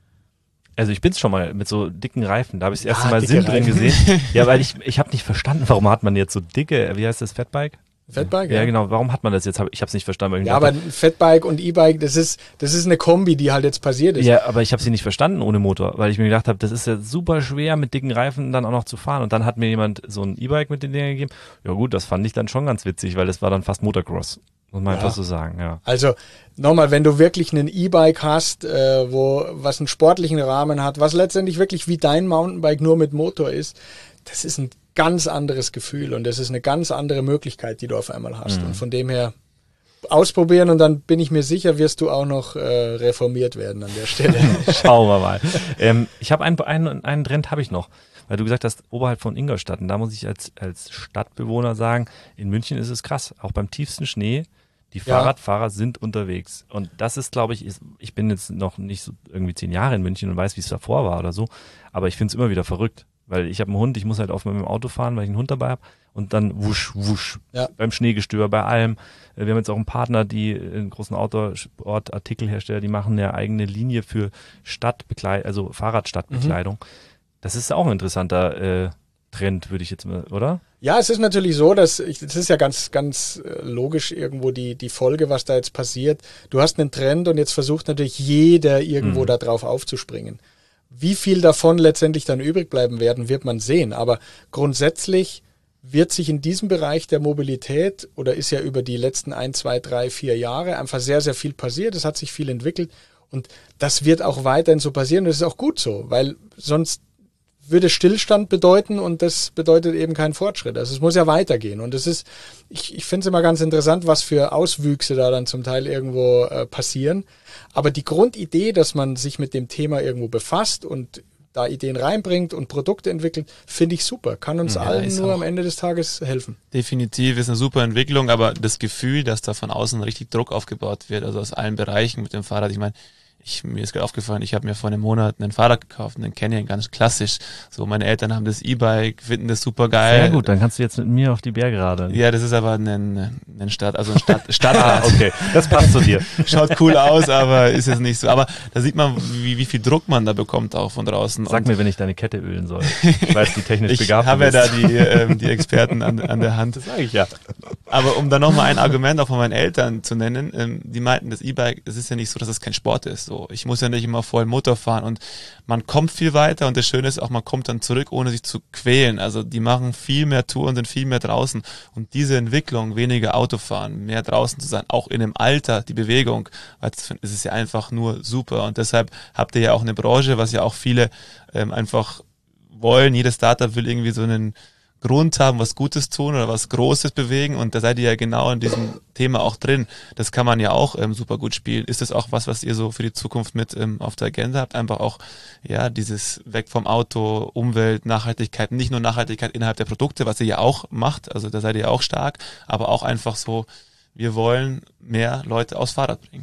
C: Also ich bin's schon mal mit so dicken Reifen, da habe ich das erste
D: Ah,
C: Mal
D: dicke
C: Sinn drin
D: Reifen.
C: gesehen. Ja, weil ich ich habe nicht verstanden, warum hat man jetzt so dicke, wie heißt das, Fatbike?
D: Fatbike,
C: Ja,
D: ja.
C: genau, warum hat man das jetzt? Hab- Ich habe es nicht verstanden. Weil ich
D: Ja,
C: dachte,
D: aber ein Fatbike und E-Bike, das ist, das ist eine Kombi, die halt jetzt passiert ist.
C: ja, aber ich habe sie nicht verstanden ohne Motor, weil ich mir gedacht habe, das ist ja super schwer mit dicken Reifen dann auch noch zu fahren. Und dann hat mir jemand so ein E-Bike mit den Dingern gegeben. Ja gut, das fand ich dann schon ganz witzig, weil das war dann fast Motocross, muss man
D: Ja.
C: einfach so sagen, ja.
D: Also nochmal, wenn du wirklich einen E-Bike hast, äh, wo was einen sportlichen Rahmen hat, was letztendlich wirklich wie dein Mountainbike nur mit Motor ist, das ist ein ganz anderes Gefühl und das ist eine ganz andere Möglichkeit, die du auf einmal hast.
C: Mhm.
D: Und von dem her ausprobieren und dann bin ich mir sicher, wirst du auch noch äh, reformiert werden an der Stelle.
C: Schauen wir mal. ähm, ich habe einen, einen, einen Trend habe ich noch, weil du gesagt hast, oberhalb von Ingolstadt. Und da muss ich als, als Stadtbewohner sagen, in München ist es krass. Auch beim tiefsten Schnee, die
D: Ja.
C: Fahrradfahrer sind unterwegs. Und das ist, glaube ich, ist, ich bin jetzt noch nicht so irgendwie zehn Jahre in München und weiß, wie es davor war oder so. Aber ich finde es immer wieder verrückt. Weil ich habe einen Hund, ich muss halt oft mit dem Auto fahren, weil ich einen Hund dabei habe. Und dann wusch, wusch,
D: Ja.
C: beim Schneegestöber, bei allem. Wir haben jetzt auch einen Partner, die einen großen Outdoor-Sport-Artikelhersteller, die machen eine eigene Linie für Stadtbekleidung, also Fahrradstadtbekleidung. Das ist auch ein interessanter äh, Trend, würde ich jetzt mal, oder?
D: Ja, es ist natürlich so, dass ich, das ist ja ganz, ganz äh, logisch irgendwo die, die Folge, was da jetzt passiert. Du hast einen Trend und jetzt versucht natürlich jeder irgendwo
C: Mhm.
D: da drauf aufzuspringen. Wie viel davon letztendlich dann übrig bleiben werden, wird man sehen. Aber grundsätzlich wird sich in diesem Bereich der Mobilität oder ist ja über die letzten ein, zwei, drei, vier Jahre einfach sehr, sehr viel passiert. Es hat sich viel entwickelt und das wird auch weiterhin so passieren. Und das ist auch gut so, weil sonst würde Stillstand bedeuten und das bedeutet eben kein Fortschritt. Also es muss ja weitergehen und es ist, ich, ich finde es immer ganz interessant, was für Auswüchse da dann zum Teil irgendwo äh, passieren. Aber die Grundidee, dass man sich mit dem Thema irgendwo befasst und da Ideen reinbringt und Produkte entwickelt, finde ich super. Kann uns
B: Ja,
D: allen
B: ist
D: nur
B: auch-
D: am Ende des Tages helfen.
B: Definitiv ist eine super Entwicklung, aber das Gefühl, dass da von außen richtig Druck aufgebaut wird, also aus allen Bereichen mit dem Fahrrad, ich meine, Ich, mir ist gerade aufgefallen, ich habe mir vor einem Monat einen Fahrrad gekauft, einen Canyon, ganz klassisch. So, meine Eltern haben das E-Bike, finden das super geil.
C: Sehr gut, dann kannst du jetzt mit mir auf die Berge radeln.
B: Ja, das ist aber ein, ein Stadt, also ein Stadt, Stadtrad.
C: Ah, okay, das passt zu dir.
B: Schaut cool aus, aber ist jetzt nicht so. Aber da sieht man, wie, wie viel Druck man da bekommt auch von draußen.
C: Sag
B: Und
C: mir, wenn ich deine Kette ölen soll. Ich weiß, die technisch
B: ich
C: begabt
B: habe ja
C: bist.
B: da die, ähm, die Experten an, an der Hand.
C: Das sage ich ja.
B: Aber um dann nochmal ein Argument auch von meinen Eltern zu nennen, ähm, die meinten, das E-Bike, es ist ja nicht so, dass es kein Sport ist. So, ich muss ja nicht immer voll Motor fahren und man kommt viel weiter und das Schöne ist auch, man kommt dann zurück, ohne sich zu quälen. Also die machen viel mehr Touren, sind viel mehr draußen und diese Entwicklung, weniger Autofahren, mehr draußen zu sein, auch in dem Alter, die Bewegung, es ist ja einfach nur super und deshalb habt ihr ja auch eine Branche, was ja auch viele ähm, einfach wollen. Jedes Startup will irgendwie so einen Grund haben, was Gutes tun oder was Großes bewegen und da seid ihr ja genau in diesem Thema auch drin. Das kann man ja auch ähm, super gut spielen. Ist das auch was, was ihr so für die Zukunft mit ähm, auf der Agenda habt? Einfach auch, ja, dieses weg vom Auto, Umwelt, Nachhaltigkeit, nicht nur Nachhaltigkeit innerhalb der Produkte, was ihr ja auch macht, also da seid ihr auch stark, aber auch einfach so, wir wollen mehr Leute aufs Fahrrad bringen.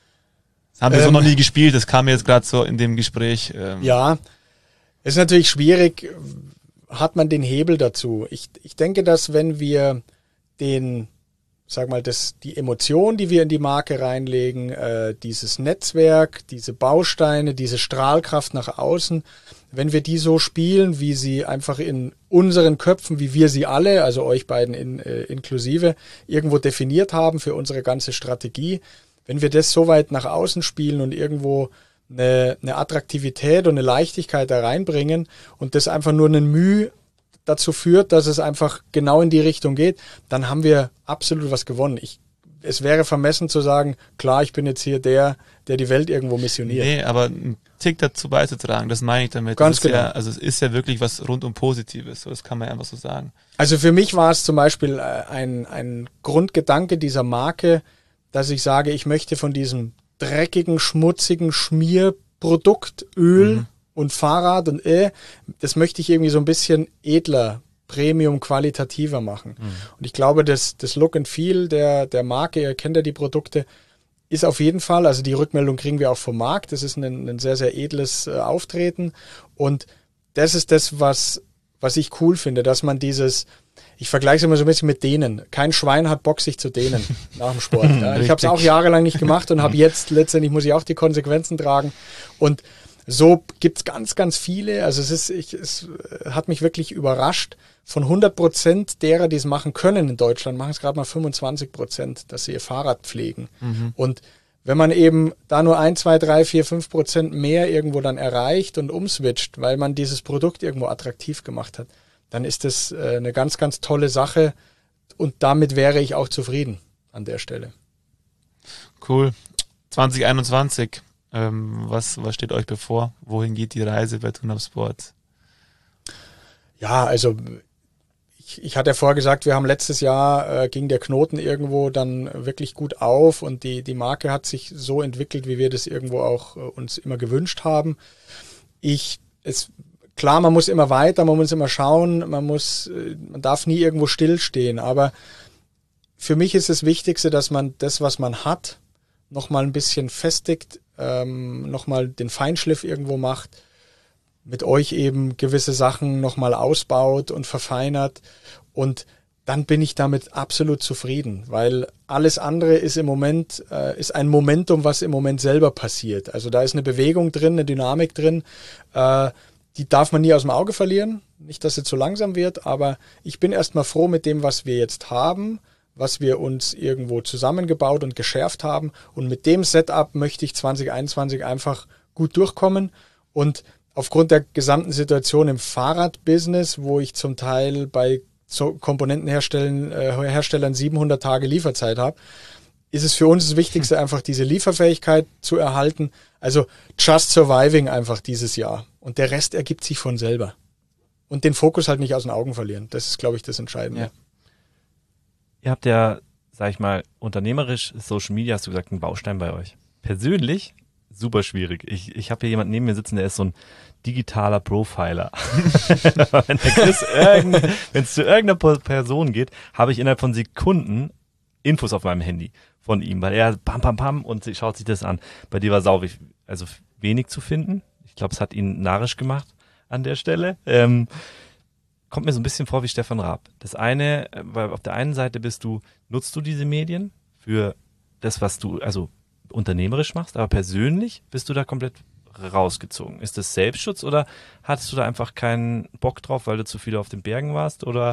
B: Das haben wir ähm, so noch nie gespielt, das kam mir jetzt gerade so in dem Gespräch. Ähm,
D: ja, ist natürlich schwierig, hat man den Hebel dazu. Ich, ich denke, dass wenn wir den, sag mal, das, die Emotion, die wir in die Marke reinlegen, äh, dieses Netzwerk, diese Bausteine, diese Strahlkraft nach außen, wenn wir die so spielen, wie sie einfach in unseren Köpfen, wie wir sie alle, also euch beiden in, äh, inklusive, irgendwo definiert haben für unsere ganze Strategie, wenn wir das so weit nach außen spielen und irgendwo Eine, eine Attraktivität und eine Leichtigkeit da reinbringen und das einfach nur einen Mühe dazu führt, dass es einfach genau in die Richtung geht, dann haben wir absolut was gewonnen. Ich, es wäre vermessen zu sagen, klar, ich bin jetzt hier der, der die Welt irgendwo missioniert.
B: Nee, aber einen Tick dazu beizutragen, das meine ich damit.
D: Ganz
B: das ist
D: genau.
B: Ja, also es ist ja wirklich was rundum Positives, so, das kann man einfach so sagen.
D: Also für mich war es zum Beispiel ein, ein Grundgedanke dieser Marke, dass ich sage, ich möchte von diesem dreckigen, schmutzigen Schmierprodukt, Öl mhm. und Fahrrad und äh, das möchte ich irgendwie so ein bisschen edler, Premium, qualitativer machen. Mhm. Und ich glaube, das, das Look and Feel der, der Marke, ihr kennt ja die Produkte, ist auf jeden Fall, also die Rückmeldung kriegen wir auch vom Markt, das ist ein, ein sehr, sehr edles äh, Auftreten und das ist das, was, was ich cool finde, dass man dieses, ich vergleiche es immer so ein bisschen mit Dehnen. Kein Schwein hat Bock, sich zu dehnen nach dem Sport. Ja. Ich habe es auch jahrelang nicht gemacht und habe jetzt, letztendlich muss ich auch die Konsequenzen tragen. Und so gibt's ganz, ganz viele. Also es ist, ich, es hat mich wirklich überrascht. Von hundert Prozent derer, die es machen können in Deutschland, machen es gerade mal fünfundzwanzig Prozent, dass sie ihr Fahrrad pflegen. Mhm. Und wenn man eben da nur ein, zwei, drei, vier, fünf Prozent mehr irgendwo dann erreicht und umswitcht, weil man dieses Produkt irgendwo attraktiv gemacht hat, dann ist das äh, eine ganz, ganz tolle Sache und damit wäre ich auch zufrieden an der Stelle.
B: Cool. zwanzig einundzwanzig, ähm, was, was steht euch bevor? Wohin geht die Reise bei TUNAP Sport?
D: Ja, also ich, ich hatte ja vorher gesagt, wir haben letztes Jahr, äh, ging der Knoten irgendwo dann wirklich gut auf und die, die Marke hat sich so entwickelt, wie wir das irgendwo auch äh, uns immer gewünscht haben. Ich, es Klar, man muss immer weiter, man muss immer schauen, man muss, man darf nie irgendwo stillstehen, aber für mich ist das Wichtigste, dass man das, was man hat, nochmal ein bisschen festigt, ähm, nochmal den Feinschliff irgendwo macht, mit euch eben gewisse Sachen nochmal ausbaut und verfeinert und dann bin ich damit absolut zufrieden, weil alles andere ist im Moment, äh, ist ein Momentum, was im Moment selber passiert. Also da ist eine Bewegung drin, eine Dynamik drin, äh, die darf man nie aus dem Auge verlieren. Nicht, dass sie zu langsam wird, aber ich bin erstmal froh mit dem, was wir jetzt haben, was wir uns irgendwo zusammengebaut und geschärft haben. Und mit dem Setup möchte ich zwanzig einundzwanzig einfach gut durchkommen. Und aufgrund der gesamten Situation im Fahrradbusiness, wo ich zum Teil bei Komponentenherstellern äh, Herstellern siebenhundert Tage Lieferzeit habe, ist es für uns das Wichtigste, einfach diese Lieferfähigkeit zu erhalten. Also just surviving einfach dieses Jahr. Und der Rest ergibt sich von selber. Und den Fokus halt nicht aus den Augen verlieren. Das ist, glaube ich, das Entscheidende.
C: Ja. Ihr habt ja, sag ich mal, unternehmerisch Social Media, hast du gesagt, ein Baustein bei euch. Persönlich super schwierig. Ich, ich habe hier jemanden neben mir sitzen, der ist so ein digitaler Profiler. Wenn es zu irgendeiner Person geht, habe ich innerhalb von Sekunden Infos auf meinem Handy. von ihm, weil er pam, pam, pam und sie schaut sich das an. Bei dir war sau, also wenig zu finden. Ich glaube, es hat ihn narrisch gemacht an der Stelle. Ähm, kommt mir so ein bisschen vor wie Stefan Raab. Das eine, weil auf der einen Seite bist du, nutzt du diese Medien für das, was du, also unternehmerisch machst, aber persönlich bist du da komplett rausgezogen. Ist das Selbstschutz oder hattest du da einfach keinen Bock drauf, weil du zu viel auf den Bergen warst oder?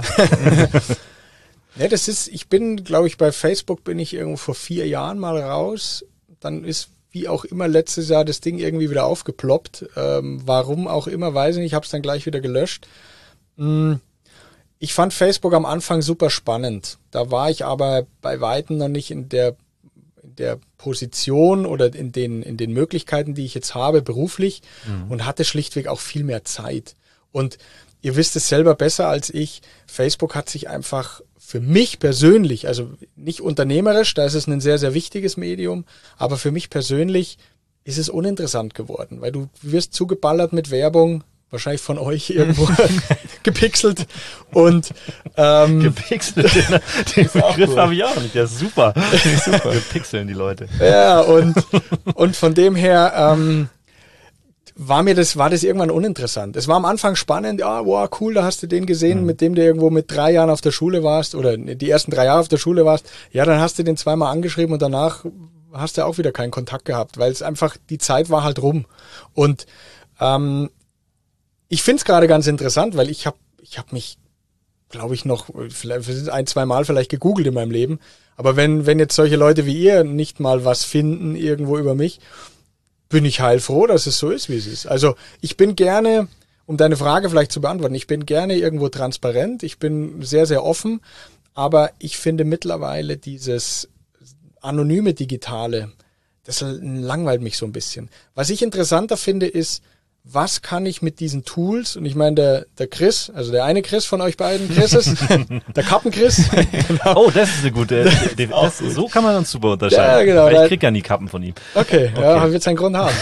D: Ja, das ist, ich bin, glaube ich, bei Facebook bin ich irgendwo vor vier Jahren mal raus. Dann ist wie auch immer letztes Jahr das Ding irgendwie wieder aufgeploppt. Ähm, warum auch immer, weiß ich nicht. Ich habe es dann gleich wieder gelöscht. Hm. Ich fand Facebook am Anfang super spannend. Da war ich aber bei Weitem noch nicht in der, in der Position oder in den, in den Möglichkeiten, die ich jetzt habe beruflich mhm. und hatte schlichtweg auch viel mehr Zeit. Und ihr wisst es selber besser als ich. Facebook hat sich einfach für mich persönlich, also nicht unternehmerisch, da ist es ein sehr, sehr wichtiges Medium, aber für mich persönlich ist es uninteressant geworden, weil du wirst zugeballert mit Werbung, wahrscheinlich von euch irgendwo gepixelt und ähm,
C: gepixelt, den Begriff cool. habe ich auch nicht, der ist super. super. Wir pixeln die Leute.
D: Ja, und, und von dem her ähm, war mir das, war das irgendwann uninteressant. Es war am Anfang spannend, ja, wow, cool, da hast du den gesehen, mhm. mit dem du irgendwo mit drei Jahren auf der Schule warst oder die ersten drei Jahre auf der Schule warst. Ja, dann hast du den zweimal angeschrieben und danach hast du auch wieder keinen Kontakt gehabt, weil es einfach, die Zeit war halt rum. Und ähm, ich find's gerade ganz interessant, weil ich habe ich hab mich, glaube ich, noch vielleicht ein, zwei Mal vielleicht gegoogelt in meinem Leben. Aber wenn wenn jetzt solche Leute wie ihr nicht mal was finden irgendwo über mich, bin ich heilfroh, dass es so ist, wie es ist. Also ich bin gerne, um deine Frage vielleicht zu beantworten, ich bin gerne irgendwo transparent, ich bin sehr, sehr offen, aber ich finde mittlerweile dieses anonyme Digitale, das langweilt mich so ein bisschen. Was ich interessanter finde, ist, was kann ich mit diesen Tools, und ich meine, der, der Chris, also der eine Chris von euch beiden Chrises, der Kappen-Chris.
C: Genau. Oh, das ist eine gute, das, das, so kann man uns super unterscheiden. Ja, genau, weil ich krieg ja nie Kappen von ihm.
D: Okay, okay. Ja, wird seinen Grund haben.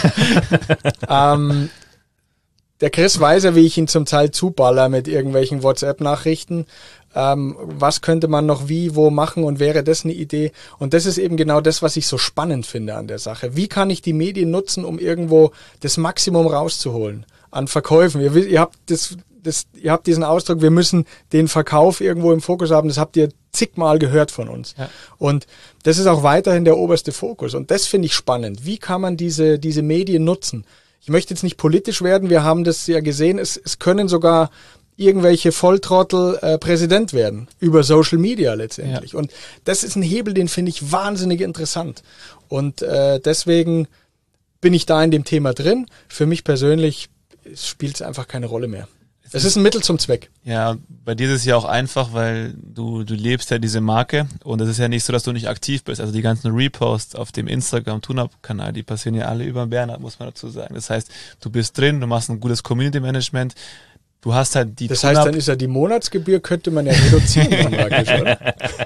D: ähm, der Chris weiß ja, wie ich ihn zum Teil zuballer mit irgendwelchen WhatsApp-Nachrichten. Ähm, was könnte man noch wie, wo machen und wäre das eine Idee? Und das ist eben genau das, was ich so spannend finde an der Sache. Wie kann ich die Medien nutzen, um irgendwo das Maximum rauszuholen an Verkäufen? Ihr, ihr habt das, das, ihr habt diesen Ausdruck, wir müssen den Verkauf irgendwo im Fokus haben. Das habt ihr zigmal gehört von uns. Ja. Und das ist auch weiterhin der oberste Fokus. Und das finde ich spannend. Wie kann man diese, diese Medien nutzen? Ich möchte jetzt nicht politisch werden. Wir haben das ja gesehen. Es, es können sogar irgendwelche Volltrottel äh, Präsident werden, über Social Media letztendlich. Ja. Und das ist ein Hebel, den finde ich wahnsinnig interessant. Und äh, deswegen bin ich da in dem Thema drin. Für mich persönlich spielt es einfach keine Rolle mehr. Es ist ein Mittel zum Zweck.
B: Ja, bei dir ist es ja auch einfach, weil du du lebst ja diese Marke und es ist ja nicht so, dass du nicht aktiv bist. Also die ganzen Reposts auf dem Instagram-Tune-Up-Kanal, die passieren ja alle über Bernhard, muss man dazu sagen. Das heißt, du bist drin, du machst ein gutes Community-Management. Du hast halt die
D: Das heißt, dann ist ja die Monatsgebühr, könnte man ja reduzieren. Praktisch, oder?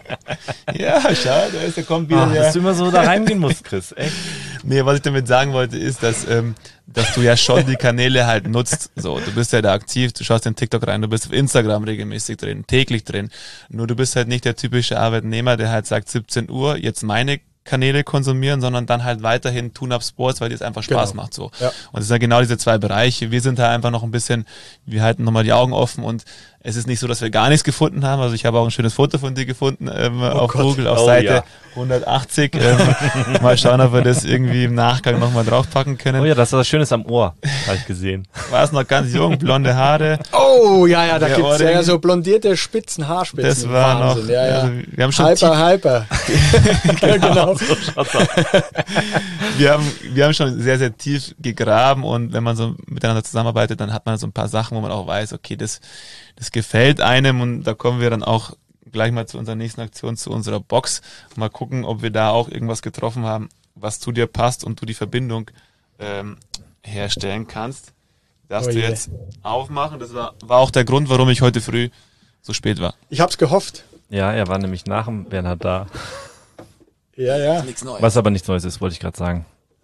B: Ja, schau, da ist, da kommt wieder
C: Ach,
B: der...
C: dass du immer so da reingehen musst, Chris, echt?
B: Nee, was ich damit sagen wollte, ist, dass, ähm, dass du ja schon die Kanäle halt nutzt. So, du bist ja da aktiv, du schaust in TikTok rein, du bist auf Instagram regelmäßig drin, täglich drin. Nur du bist halt nicht der typische Arbeitnehmer, der halt sagt, siebzehn Uhr, jetzt meine Kanäle konsumieren, sondern dann halt weiterhin Tune-Up Sports, weil dir es einfach Spaß
D: genau.
B: macht. So.
D: Ja.
B: Und es sind ja genau diese zwei Bereiche. Wir sind da einfach noch ein bisschen, wir halten nochmal die Augen offen und es ist nicht so, dass wir gar nichts gefunden haben. Also ich habe auch ein schönes Foto von dir gefunden ähm, oh auf Gott. Google, auf oh, Seite ja. hundertachtzig. Ähm, mal schauen, ob wir das irgendwie im Nachgang nochmal draufpacken können.
C: Oh ja, das ist was Schönes am Ohr, habe ich gesehen.
B: War es noch ganz jung, blonde Haare.
D: Oh, ja, ja, da gibt es ja so blondierte Spitzen, Haarspitzen.
B: Das war
D: Wahnsinn,
B: noch,
D: ja, ja.
B: Also wir haben schon
D: hyper, hyper.
B: genau, genau. So schaut's aus. wir, haben, wir haben schon sehr, sehr tief gegraben und wenn man so miteinander zusammenarbeitet, dann hat man so ein paar Sachen, wo man auch weiß, okay, das Das gefällt einem und da kommen wir dann auch gleich mal zu unserer nächsten Aktion, zu unserer Box. Mal gucken, ob wir da auch irgendwas getroffen haben, was zu dir passt und du die Verbindung ähm, herstellen kannst. Darfst oh du jetzt aufmachen. Das war, war auch der Grund, warum ich heute früh so spät war.
D: Ich hab's gehofft.
C: Ja, er war nämlich nach dem Bernhard da.
D: Ja, ja.
C: Was aber nichts Neues ist, wollte ich gerade sagen.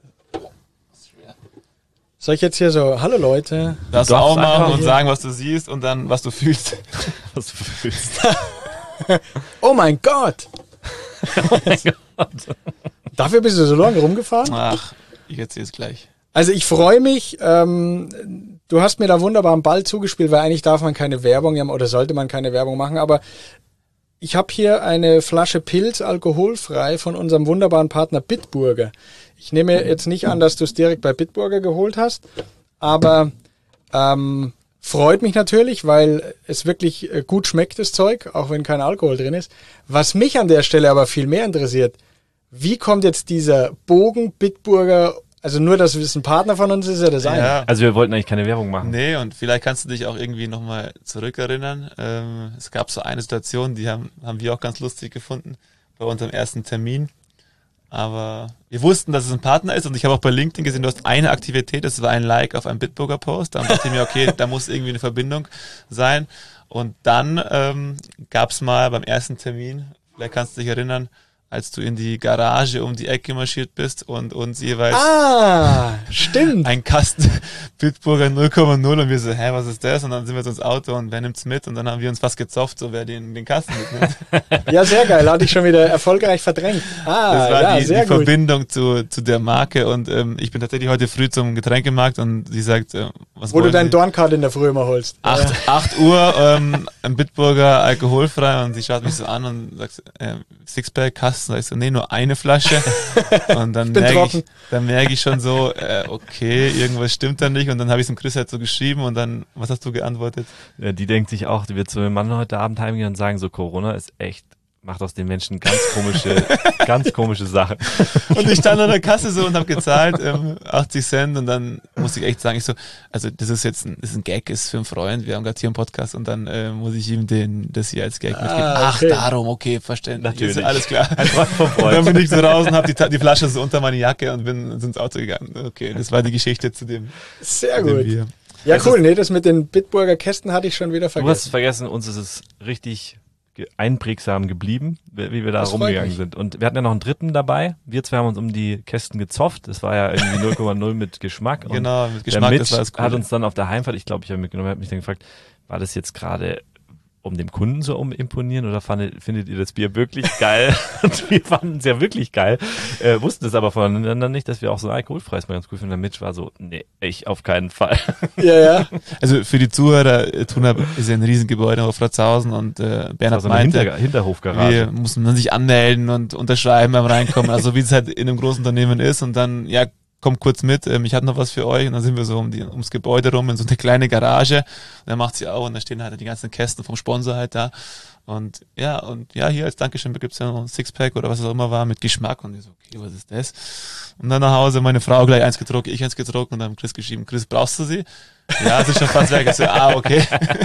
D: Soll ich jetzt hier so, hallo Leute.
B: Das auch machen und sagen, was du siehst und dann, was du fühlst.
C: Was du fühlst.
D: Oh mein Gott.
C: Oh mein Gott.
D: Dafür bist du so lange rumgefahren?
B: Ach, ich erzähle es gleich.
D: Also ich freue mich, ähm, du hast mir da wunderbar einen Ball zugespielt, weil eigentlich darf man keine Werbung haben oder sollte man keine Werbung machen, aber ich habe hier eine Flasche Pils alkoholfrei von unserem wunderbaren Partner Bitburger. Ich nehme jetzt nicht an, dass du es direkt bei Bitburger geholt hast, aber ähm, freut mich natürlich, weil es wirklich gut schmeckt, das Zeug, auch wenn kein Alkohol drin ist. Was mich an der Stelle aber viel mehr interessiert, wie kommt jetzt dieser Bogen Bitburger, also nur, dass es ein Partner von uns ist, ja das eine.
B: Ja.
C: Also wir wollten eigentlich keine Werbung machen.
B: Nee, und vielleicht kannst du dich auch irgendwie nochmal zurückerinnern. Ähm, es gab so eine Situation, die haben, haben wir auch ganz lustig gefunden bei unserem ersten Termin. Aber wir wussten, dass es ein Partner ist und ich habe auch bei LinkedIn gesehen, du hast eine Aktivität, das war ein Like auf einem Bitburger Post. Dann dachte ich mir, okay, da muss irgendwie eine Verbindung sein. Und dann ähm, gab es mal beim ersten Termin, vielleicht kannst du dich erinnern, als du in die Garage um die Ecke marschiert bist und uns jeweils
D: Ah, stimmt.
B: ein Kasten Bitburger null Komma null und wir so, hä, was ist das? Und dann sind wir so ins Auto und wer nimmt's mit? Und dann haben wir uns fast gezofft, so wer den, den Kasten mitnimmt.
D: Ja, sehr geil. Hatte ich schon wieder erfolgreich verdrängt. Ah,
B: Das war
D: ja,
B: die,
D: sehr
B: die
D: gut.
B: Verbindung zu, zu der Marke und ähm, ich bin tatsächlich heute früh zum Getränkemarkt und sie sagt, äh, was
D: Wo du
B: wollen
D: deinen
B: Sie?
D: Dornkart in der Früh immer holst.
B: Acht, acht Uhr, ähm, ein Bitburger alkoholfrei und sie schaut mich so an und sagt, äh, Sixpack, Kasten, sag ich so, nee, nur eine Flasche. Und dann
D: bin
B: merke ich,
D: trocken.
B: dann merke ich schon so, äh, okay, irgendwas stimmt da nicht und dann habe ich es dem Chris halt so geschrieben und dann, was hast du geantwortet?
C: Ja, die denkt sich auch, die wird zu dem Mann heute Abend heimgehen und sagen, so Corona ist echt, macht aus den Menschen ganz komische, ganz komische Sachen.
B: Und ich stand an der Kasse so und habe gezahlt, ähm, achtzig Cent und dann musste ich echt sagen, ich so, also das ist jetzt ein, das ist ein Gag, ist für einen Freund, wir haben gerade hier einen Podcast und dann äh, muss ich ihm den, das hier als Gag mitgeben.
D: Ah,
B: Ach,
D: okay.
B: darum, okay, verständlich,
C: Natürlich.
B: ist alles klar.
C: Ein Freund vom
B: Und
C: Freund.
B: dann bin ich so raus und habe die, Ta- die Flasche so unter meine Jacke und bin ins Auto gegangen. Okay, das war die Geschichte zu dem,
D: Sehr
B: zu dem
D: gut.
B: Bier.
D: Ja,
C: Das
D: cool. Nee, das mit den Bitburger Kästen hatte ich schon wieder
C: Du hast
D: vergessen.
C: vergessen, uns ist es richtig ge- einprägsam geblieben, wie wie wir da
D: Das freut
C: rumgegangen
D: mich.
C: sind. Und wir hatten ja noch einen dritten dabei. Wir zwei haben uns um die Kästen gezofft. Das war ja irgendwie null Komma null mit Geschmack. Und
B: Genau, mit
C: der
B: Geschmack,
C: Mitch
B: das war das
C: hat
B: Coole.
C: uns dann auf der Heimfahrt, ich glaube, ich habe mitgenommen, hat mich dann gefragt, war das jetzt gerade um dem Kunden so um imponieren oder fandet, findet ihr das Bier wirklich geil? Und wir fanden es ja wirklich geil, äh, wussten es aber voneinander nicht, dass wir auch so alkoholfreies mal ganz cool finden. Der Mitch war so, nee, ich auf keinen Fall.
D: Ja, ja.
B: Also für die Zuhörer, äh, Thunab ist ja ein Riesengebäude auf Fratzhausen und äh, Bernhard
C: so eine
B: meinte,
C: Hinter Hinterhofgarage.
B: wir mussten dann sich anmelden und unterschreiben beim Reinkommen, also wie es halt in einem großen Unternehmen ist und dann, ja, kommt kurz mit, ähm, ich hatte noch was für euch und dann sind wir so um die, ums Gebäude rum in so eine kleine Garage und dann macht sie auch und da stehen halt die ganzen Kästen vom Sponsor halt da und ja, und ja, hier als Dankeschön gibt's ja noch ein Sixpack oder was es auch immer war mit Geschmack und ich so, okay, was ist das? Und dann nach Hause, meine Frau gleich eins getrunken, ich eins getrunken und dann Chris geschrieben, Chris, brauchst du sie? Ja, es ist schon fast weg. Ich so, ah, okay.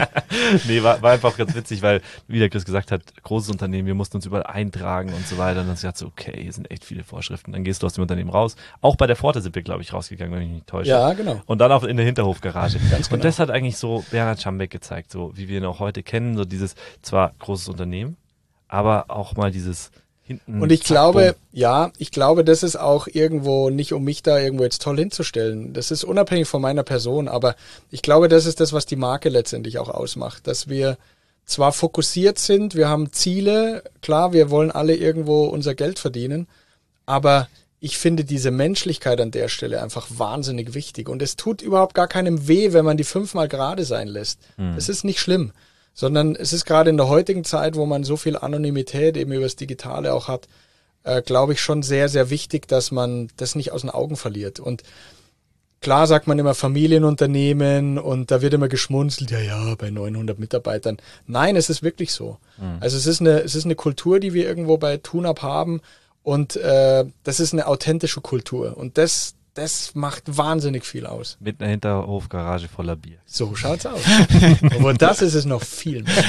C: Nee, war, war einfach ganz witzig, weil, wie der Chris gesagt hat, großes Unternehmen, wir mussten uns überall eintragen und so weiter. Und dann dachte ich so, okay, hier sind echt viele Vorschriften. Dann gehst du aus dem Unternehmen raus. Auch bei der Pforte sind wir, glaube ich, rausgegangen, wenn ich mich nicht täusche.
D: Ja, genau.
C: Und dann auch in der Hinterhofgarage.
D: Ganz genau.
C: Und das hat eigentlich so Bernhard Schambeck gezeigt, so wie wir ihn auch heute kennen, so dieses zwar großes Unternehmen, aber auch mal dieses hinten.
D: Und ich
C: zack,
D: glaube,
C: bumm.
D: ja, ich glaube, das ist auch irgendwo nicht, um mich da irgendwo jetzt toll hinzustellen. Das ist unabhängig von meiner Person, aber ich glaube, das ist das, was die Marke letztendlich auch ausmacht, dass wir zwar fokussiert sind, wir haben Ziele, klar, wir wollen alle irgendwo unser Geld verdienen, aber ich finde diese Menschlichkeit an der Stelle einfach wahnsinnig wichtig und es tut überhaupt gar keinem weh, wenn man die fünfmal gerade sein lässt. Es ist nicht schlimm, sondern es ist gerade in der heutigen Zeit, wo man so viel Anonymität eben über das Digitale auch hat, äh, glaube ich schon sehr, sehr wichtig, dass man das nicht aus den Augen verliert. Und klar sagt man immer Familienunternehmen und da wird immer geschmunzelt, ja, ja, bei neunhundert Mitarbeitern. Nein, es ist wirklich so. Mhm. Also es ist eine, es ist eine Kultur, die wir irgendwo bei Thunab haben und äh, das ist eine authentische Kultur und das Das macht wahnsinnig viel aus.
C: Mit einer Hinterhofgarage voller Bier.
D: So schaut's aus. Aber das ist es noch viel mehr.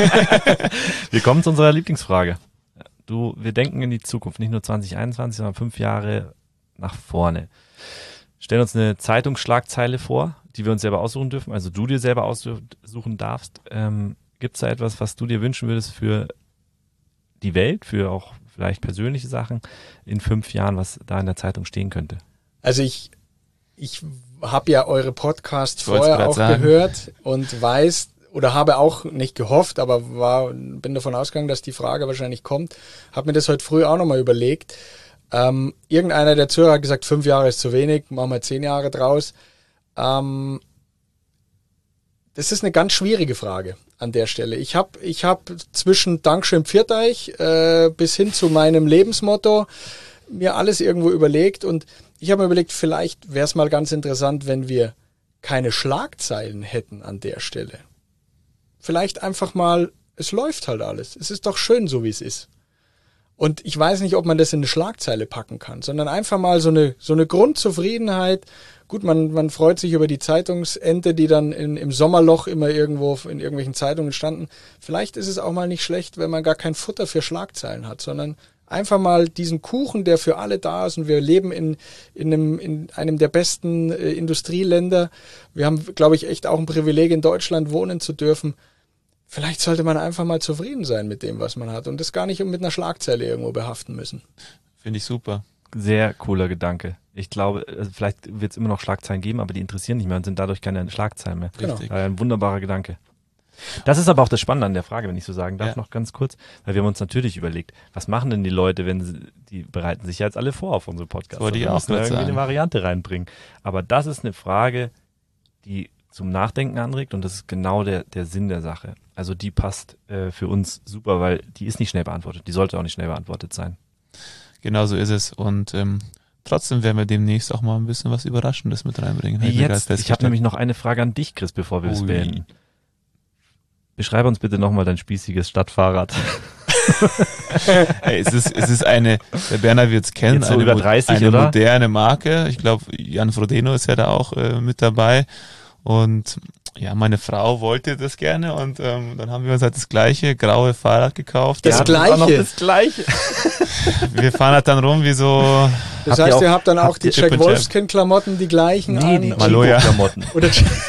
C: Wir kommen zu unserer Lieblingsfrage. Du, wir denken in die Zukunft, nicht nur zwanzig einundzwanzig, sondern fünf Jahre nach vorne. Stellen uns eine Zeitungsschlagzeile vor, die wir uns selber aussuchen dürfen, also du dir selber aussuchen darfst. Ähm, Gibt es da etwas, was du dir wünschen würdest für die Welt, für auch vielleicht persönliche Sachen in fünf Jahren, was da in der Zeitung stehen könnte?
D: Also ich, ich habe ja eure Podcasts
B: Ich wollt's
D: vorher
B: grad
D: auch
B: sagen.
D: gehört und weiß oder habe auch nicht gehofft, aber war, bin davon ausgegangen, dass die Frage wahrscheinlich kommt. Habe mir das heute früh auch nochmal überlegt. Ähm, irgendeiner der Zuhörer hat gesagt, fünf Jahre ist zu wenig, machen wir zehn Jahre draus. Ähm, das ist eine ganz schwierige Frage an der Stelle. Ich habe ich hab zwischen Dankeschön Pfiat euch äh, bis hin zu meinem Lebensmotto mir alles irgendwo überlegt und ich habe mir überlegt, vielleicht wäre es mal ganz interessant, wenn wir keine Schlagzeilen hätten an der Stelle. Vielleicht einfach mal, es läuft halt alles. Es ist doch schön, so wie es ist. Und ich weiß nicht, ob man das in eine Schlagzeile packen kann, sondern einfach mal so eine, so eine Grundzufriedenheit. Gut, man, man freut sich über die Zeitungsente, die dann in, im Sommerloch immer irgendwo in irgendwelchen Zeitungen standen. Vielleicht ist es auch mal nicht schlecht, wenn man gar kein Futter für Schlagzeilen hat, sondern einfach mal diesen Kuchen, der für alle da ist. Und wir leben in, in, einem, in einem der besten äh, Industrieländer. Wir haben, glaube ich, echt auch ein Privileg, in Deutschland wohnen zu dürfen. Vielleicht sollte man einfach mal zufrieden sein mit dem, was man hat und das gar nicht mit einer Schlagzeile irgendwo behaften müssen.
B: Finde ich super.
C: Sehr cooler Gedanke. Ich glaube, vielleicht wird es immer noch Schlagzeilen geben, aber die interessieren nicht mehr und sind dadurch keine Schlagzeilen mehr.
D: Genau.
C: Ein wunderbarer Gedanke. Das ist aber auch das Spannende an der Frage, wenn ich so sagen darf,
B: ja.
C: noch ganz kurz, weil wir haben uns natürlich überlegt, was machen denn die Leute, wenn sie, die bereiten sich ja jetzt alle vor auf unsere Podcasts.
B: Wollte ich
C: wir
B: auch
C: müssen
B: gerade
C: irgendwie
B: sagen.
C: eine Variante reinbringen. Aber das ist eine Frage, die zum Nachdenken anregt und das ist genau der, der Sinn der Sache. Also die passt äh, für uns super, weil die ist nicht schnell beantwortet. Die sollte auch nicht schnell beantwortet sein.
B: Genau so ist es und ähm, trotzdem werden wir demnächst auch mal ein bisschen was Überraschendes mit reinbringen.
C: Wie jetzt? Ich habe nämlich noch eine Frage an dich, Chris, bevor wir es beenden. Beschreibe uns bitte nochmal dein spießiges Stadtfahrrad.
B: Hey, es ist, es ist eine, der Berner wird es kennen,
C: Jetzt so
B: eine,
C: über dreißig,
B: eine
C: oder?
B: moderne Marke. Ich glaube, Jan Frodeno ist ja da auch äh, mit dabei. Und ja, meine Frau wollte das gerne und ähm, dann haben wir uns halt das gleiche graue Fahrrad gekauft.
D: Das
B: Ja,
D: gleiche?
C: Auch noch das Gleiche.
B: wir fahren halt dann rum wie so...
D: Das
C: Habt ihr
D: heißt,
C: auch-
D: ihr habt dann auch
C: habt
D: die
C: ihr
B: Chip
D: Jack
B: and Jam?
D: Wolfskin-Klamotten, die gleichen
C: Nee,
D: an.
C: die
B: Maloja.
C: Chibo-Klamotten.
D: Oder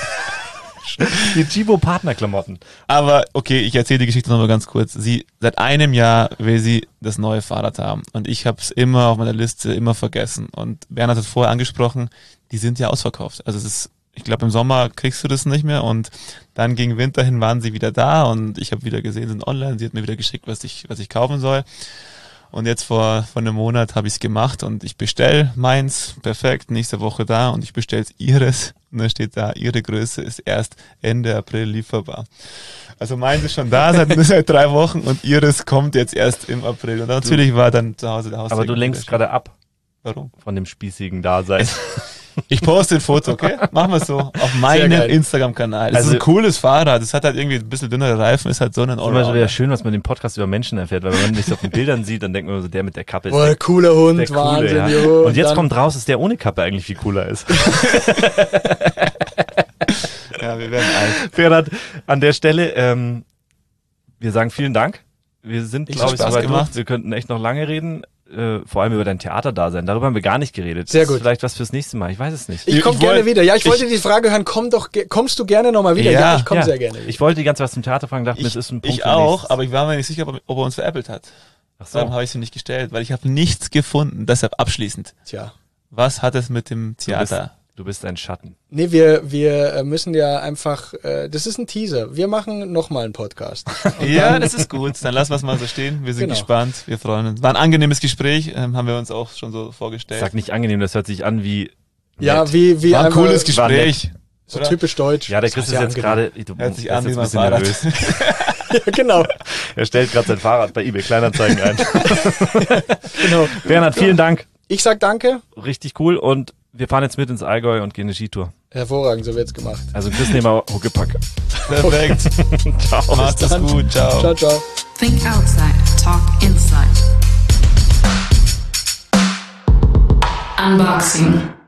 C: Die Chibo-Partner-Klamotten.
B: Aber okay, ich erzähle die Geschichte nochmal ganz kurz. Sie, seit einem Jahr will sie das neue Fahrrad haben und ich habe es immer auf meiner Liste, immer vergessen. Und Bernhard hat es vorher angesprochen, die sind ja ausverkauft. Also es ist, ich glaube im Sommer kriegst du das nicht mehr und dann gegen Winter hin waren sie wieder da und ich habe wieder gesehen, sind online, sie hat mir wieder geschickt, was ich, was ich kaufen soll. Und jetzt vor, vor einem Monat habe ich es gemacht und ich bestell meins, perfekt, nächste Woche da und ich bestelle ihres und dann steht da, ihre Größe ist erst Ende April lieferbar. Also meins ist schon da seit, seit drei Wochen und ihres kommt jetzt erst im April. Und natürlich war dann zu Hause der Haus.
C: Aber du lenkst gerade ab
B: Warum?
C: von dem spießigen Dasein.
B: Ich poste ein Foto, okay? Machen wir es so. Auf meinem
D: geil.
B: Instagram-Kanal. Das
C: Also-
B: ist ein cooles Fahrrad. Es hat halt irgendwie ein bisschen dünnere Reifen, ist halt so ein
C: Das ist immer so wieder
B: Allrounder.
C: schön, was man im Podcast über Menschen erfährt, weil wenn man sich auf den Bildern sieht, dann denkt man so, der mit der Kappe ist
D: boah,
C: der,
D: cooler Hund,
C: der coole.
D: Wahnsinn.
C: Ja.
D: Jo.
C: Und jetzt
D: dann-
C: kommt raus, dass der ohne Kappe eigentlich viel cooler ist.
B: Ja, wir werden alt.
C: Bernhard, an der Stelle, ähm, wir sagen vielen Dank. Wir sind,
B: Ich
C: glaube
B: hab
C: ich,
B: Spaß
C: soweit
B: gemacht.
C: durch. Wir könnten echt noch lange reden, äh, vor allem über dein Theaterdasein. Darüber haben wir gar nicht geredet.
D: Sehr
C: Das ist
D: gut.
C: vielleicht was fürs nächste Mal. Ich weiß es nicht.
D: Ich komme
B: Ich
D: gerne
B: wollt-
D: wieder. Ja, ich,
B: ich-
D: wollte die Frage hören, komm doch, ge- kommst du gerne nochmal wieder? Ja,
B: Ja,
D: ich komme
C: Ja.
D: sehr gerne wieder.
C: Ich wollte die ganze Zeit was zum Theater fragen, dachte mir,
B: Ich,
C: das ist ein Punkt
B: ich
C: für
B: auch,
C: nächstes.
B: aber ich war mir nicht sicher, ob, ob er uns veräppelt hat.
C: Ach
B: Darum
C: so.
B: habe ich es ihm nicht gestellt, weil ich habe nichts gefunden. Deshalb abschließend.
D: Tja.
B: Was hat es mit dem
C: Du bist,
B: Theater?
C: du bist ein Schatten.
D: Nee, wir, wir äh, müssen ja einfach, äh, das ist ein Teaser. Wir machen nochmal einen Podcast.
B: Ja, das ist gut. Dann lassen wir es mal so stehen. Wir sind
D: Genau.
B: gespannt. Wir freuen uns. War ein angenehmes Gespräch, ähm, haben wir uns auch schon so vorgestellt.
C: Sag nicht angenehm, das hört sich an wie
D: Ja,
C: nett.
D: wie, wie
B: War ein
D: einmal-
B: cooles
C: War
B: Gespräch.
D: So
B: oder?
D: typisch deutsch.
C: Ja, der
D: Das
C: Chris ist
D: war
C: jetzt
D: sehr
C: gerade, du,
B: Hört sich
C: der
B: an
C: ist
B: wie
C: jetzt
B: mein
C: ein bisschen
B: Fahrrad.
C: nervös.
D: angenehm. Ja, genau.
C: Er stellt gerade sein Fahrrad bei eBay Kleinanzeigen ein.
D: genau.
C: Bernhard, vielen Dank.
D: Ich sag danke.
C: Richtig cool und wir fahren jetzt mit ins Allgäu und gehen eine Skitour.
D: Hervorragend, so wird's gemacht.
C: Also Chris, nehmen wir Huckepack.
B: Perfekt.
C: Ciao.
B: Macht es
D: dann.
B: gut. Ciao.
D: Ciao, ciao.
A: Think outside, talk inside. Unboxing.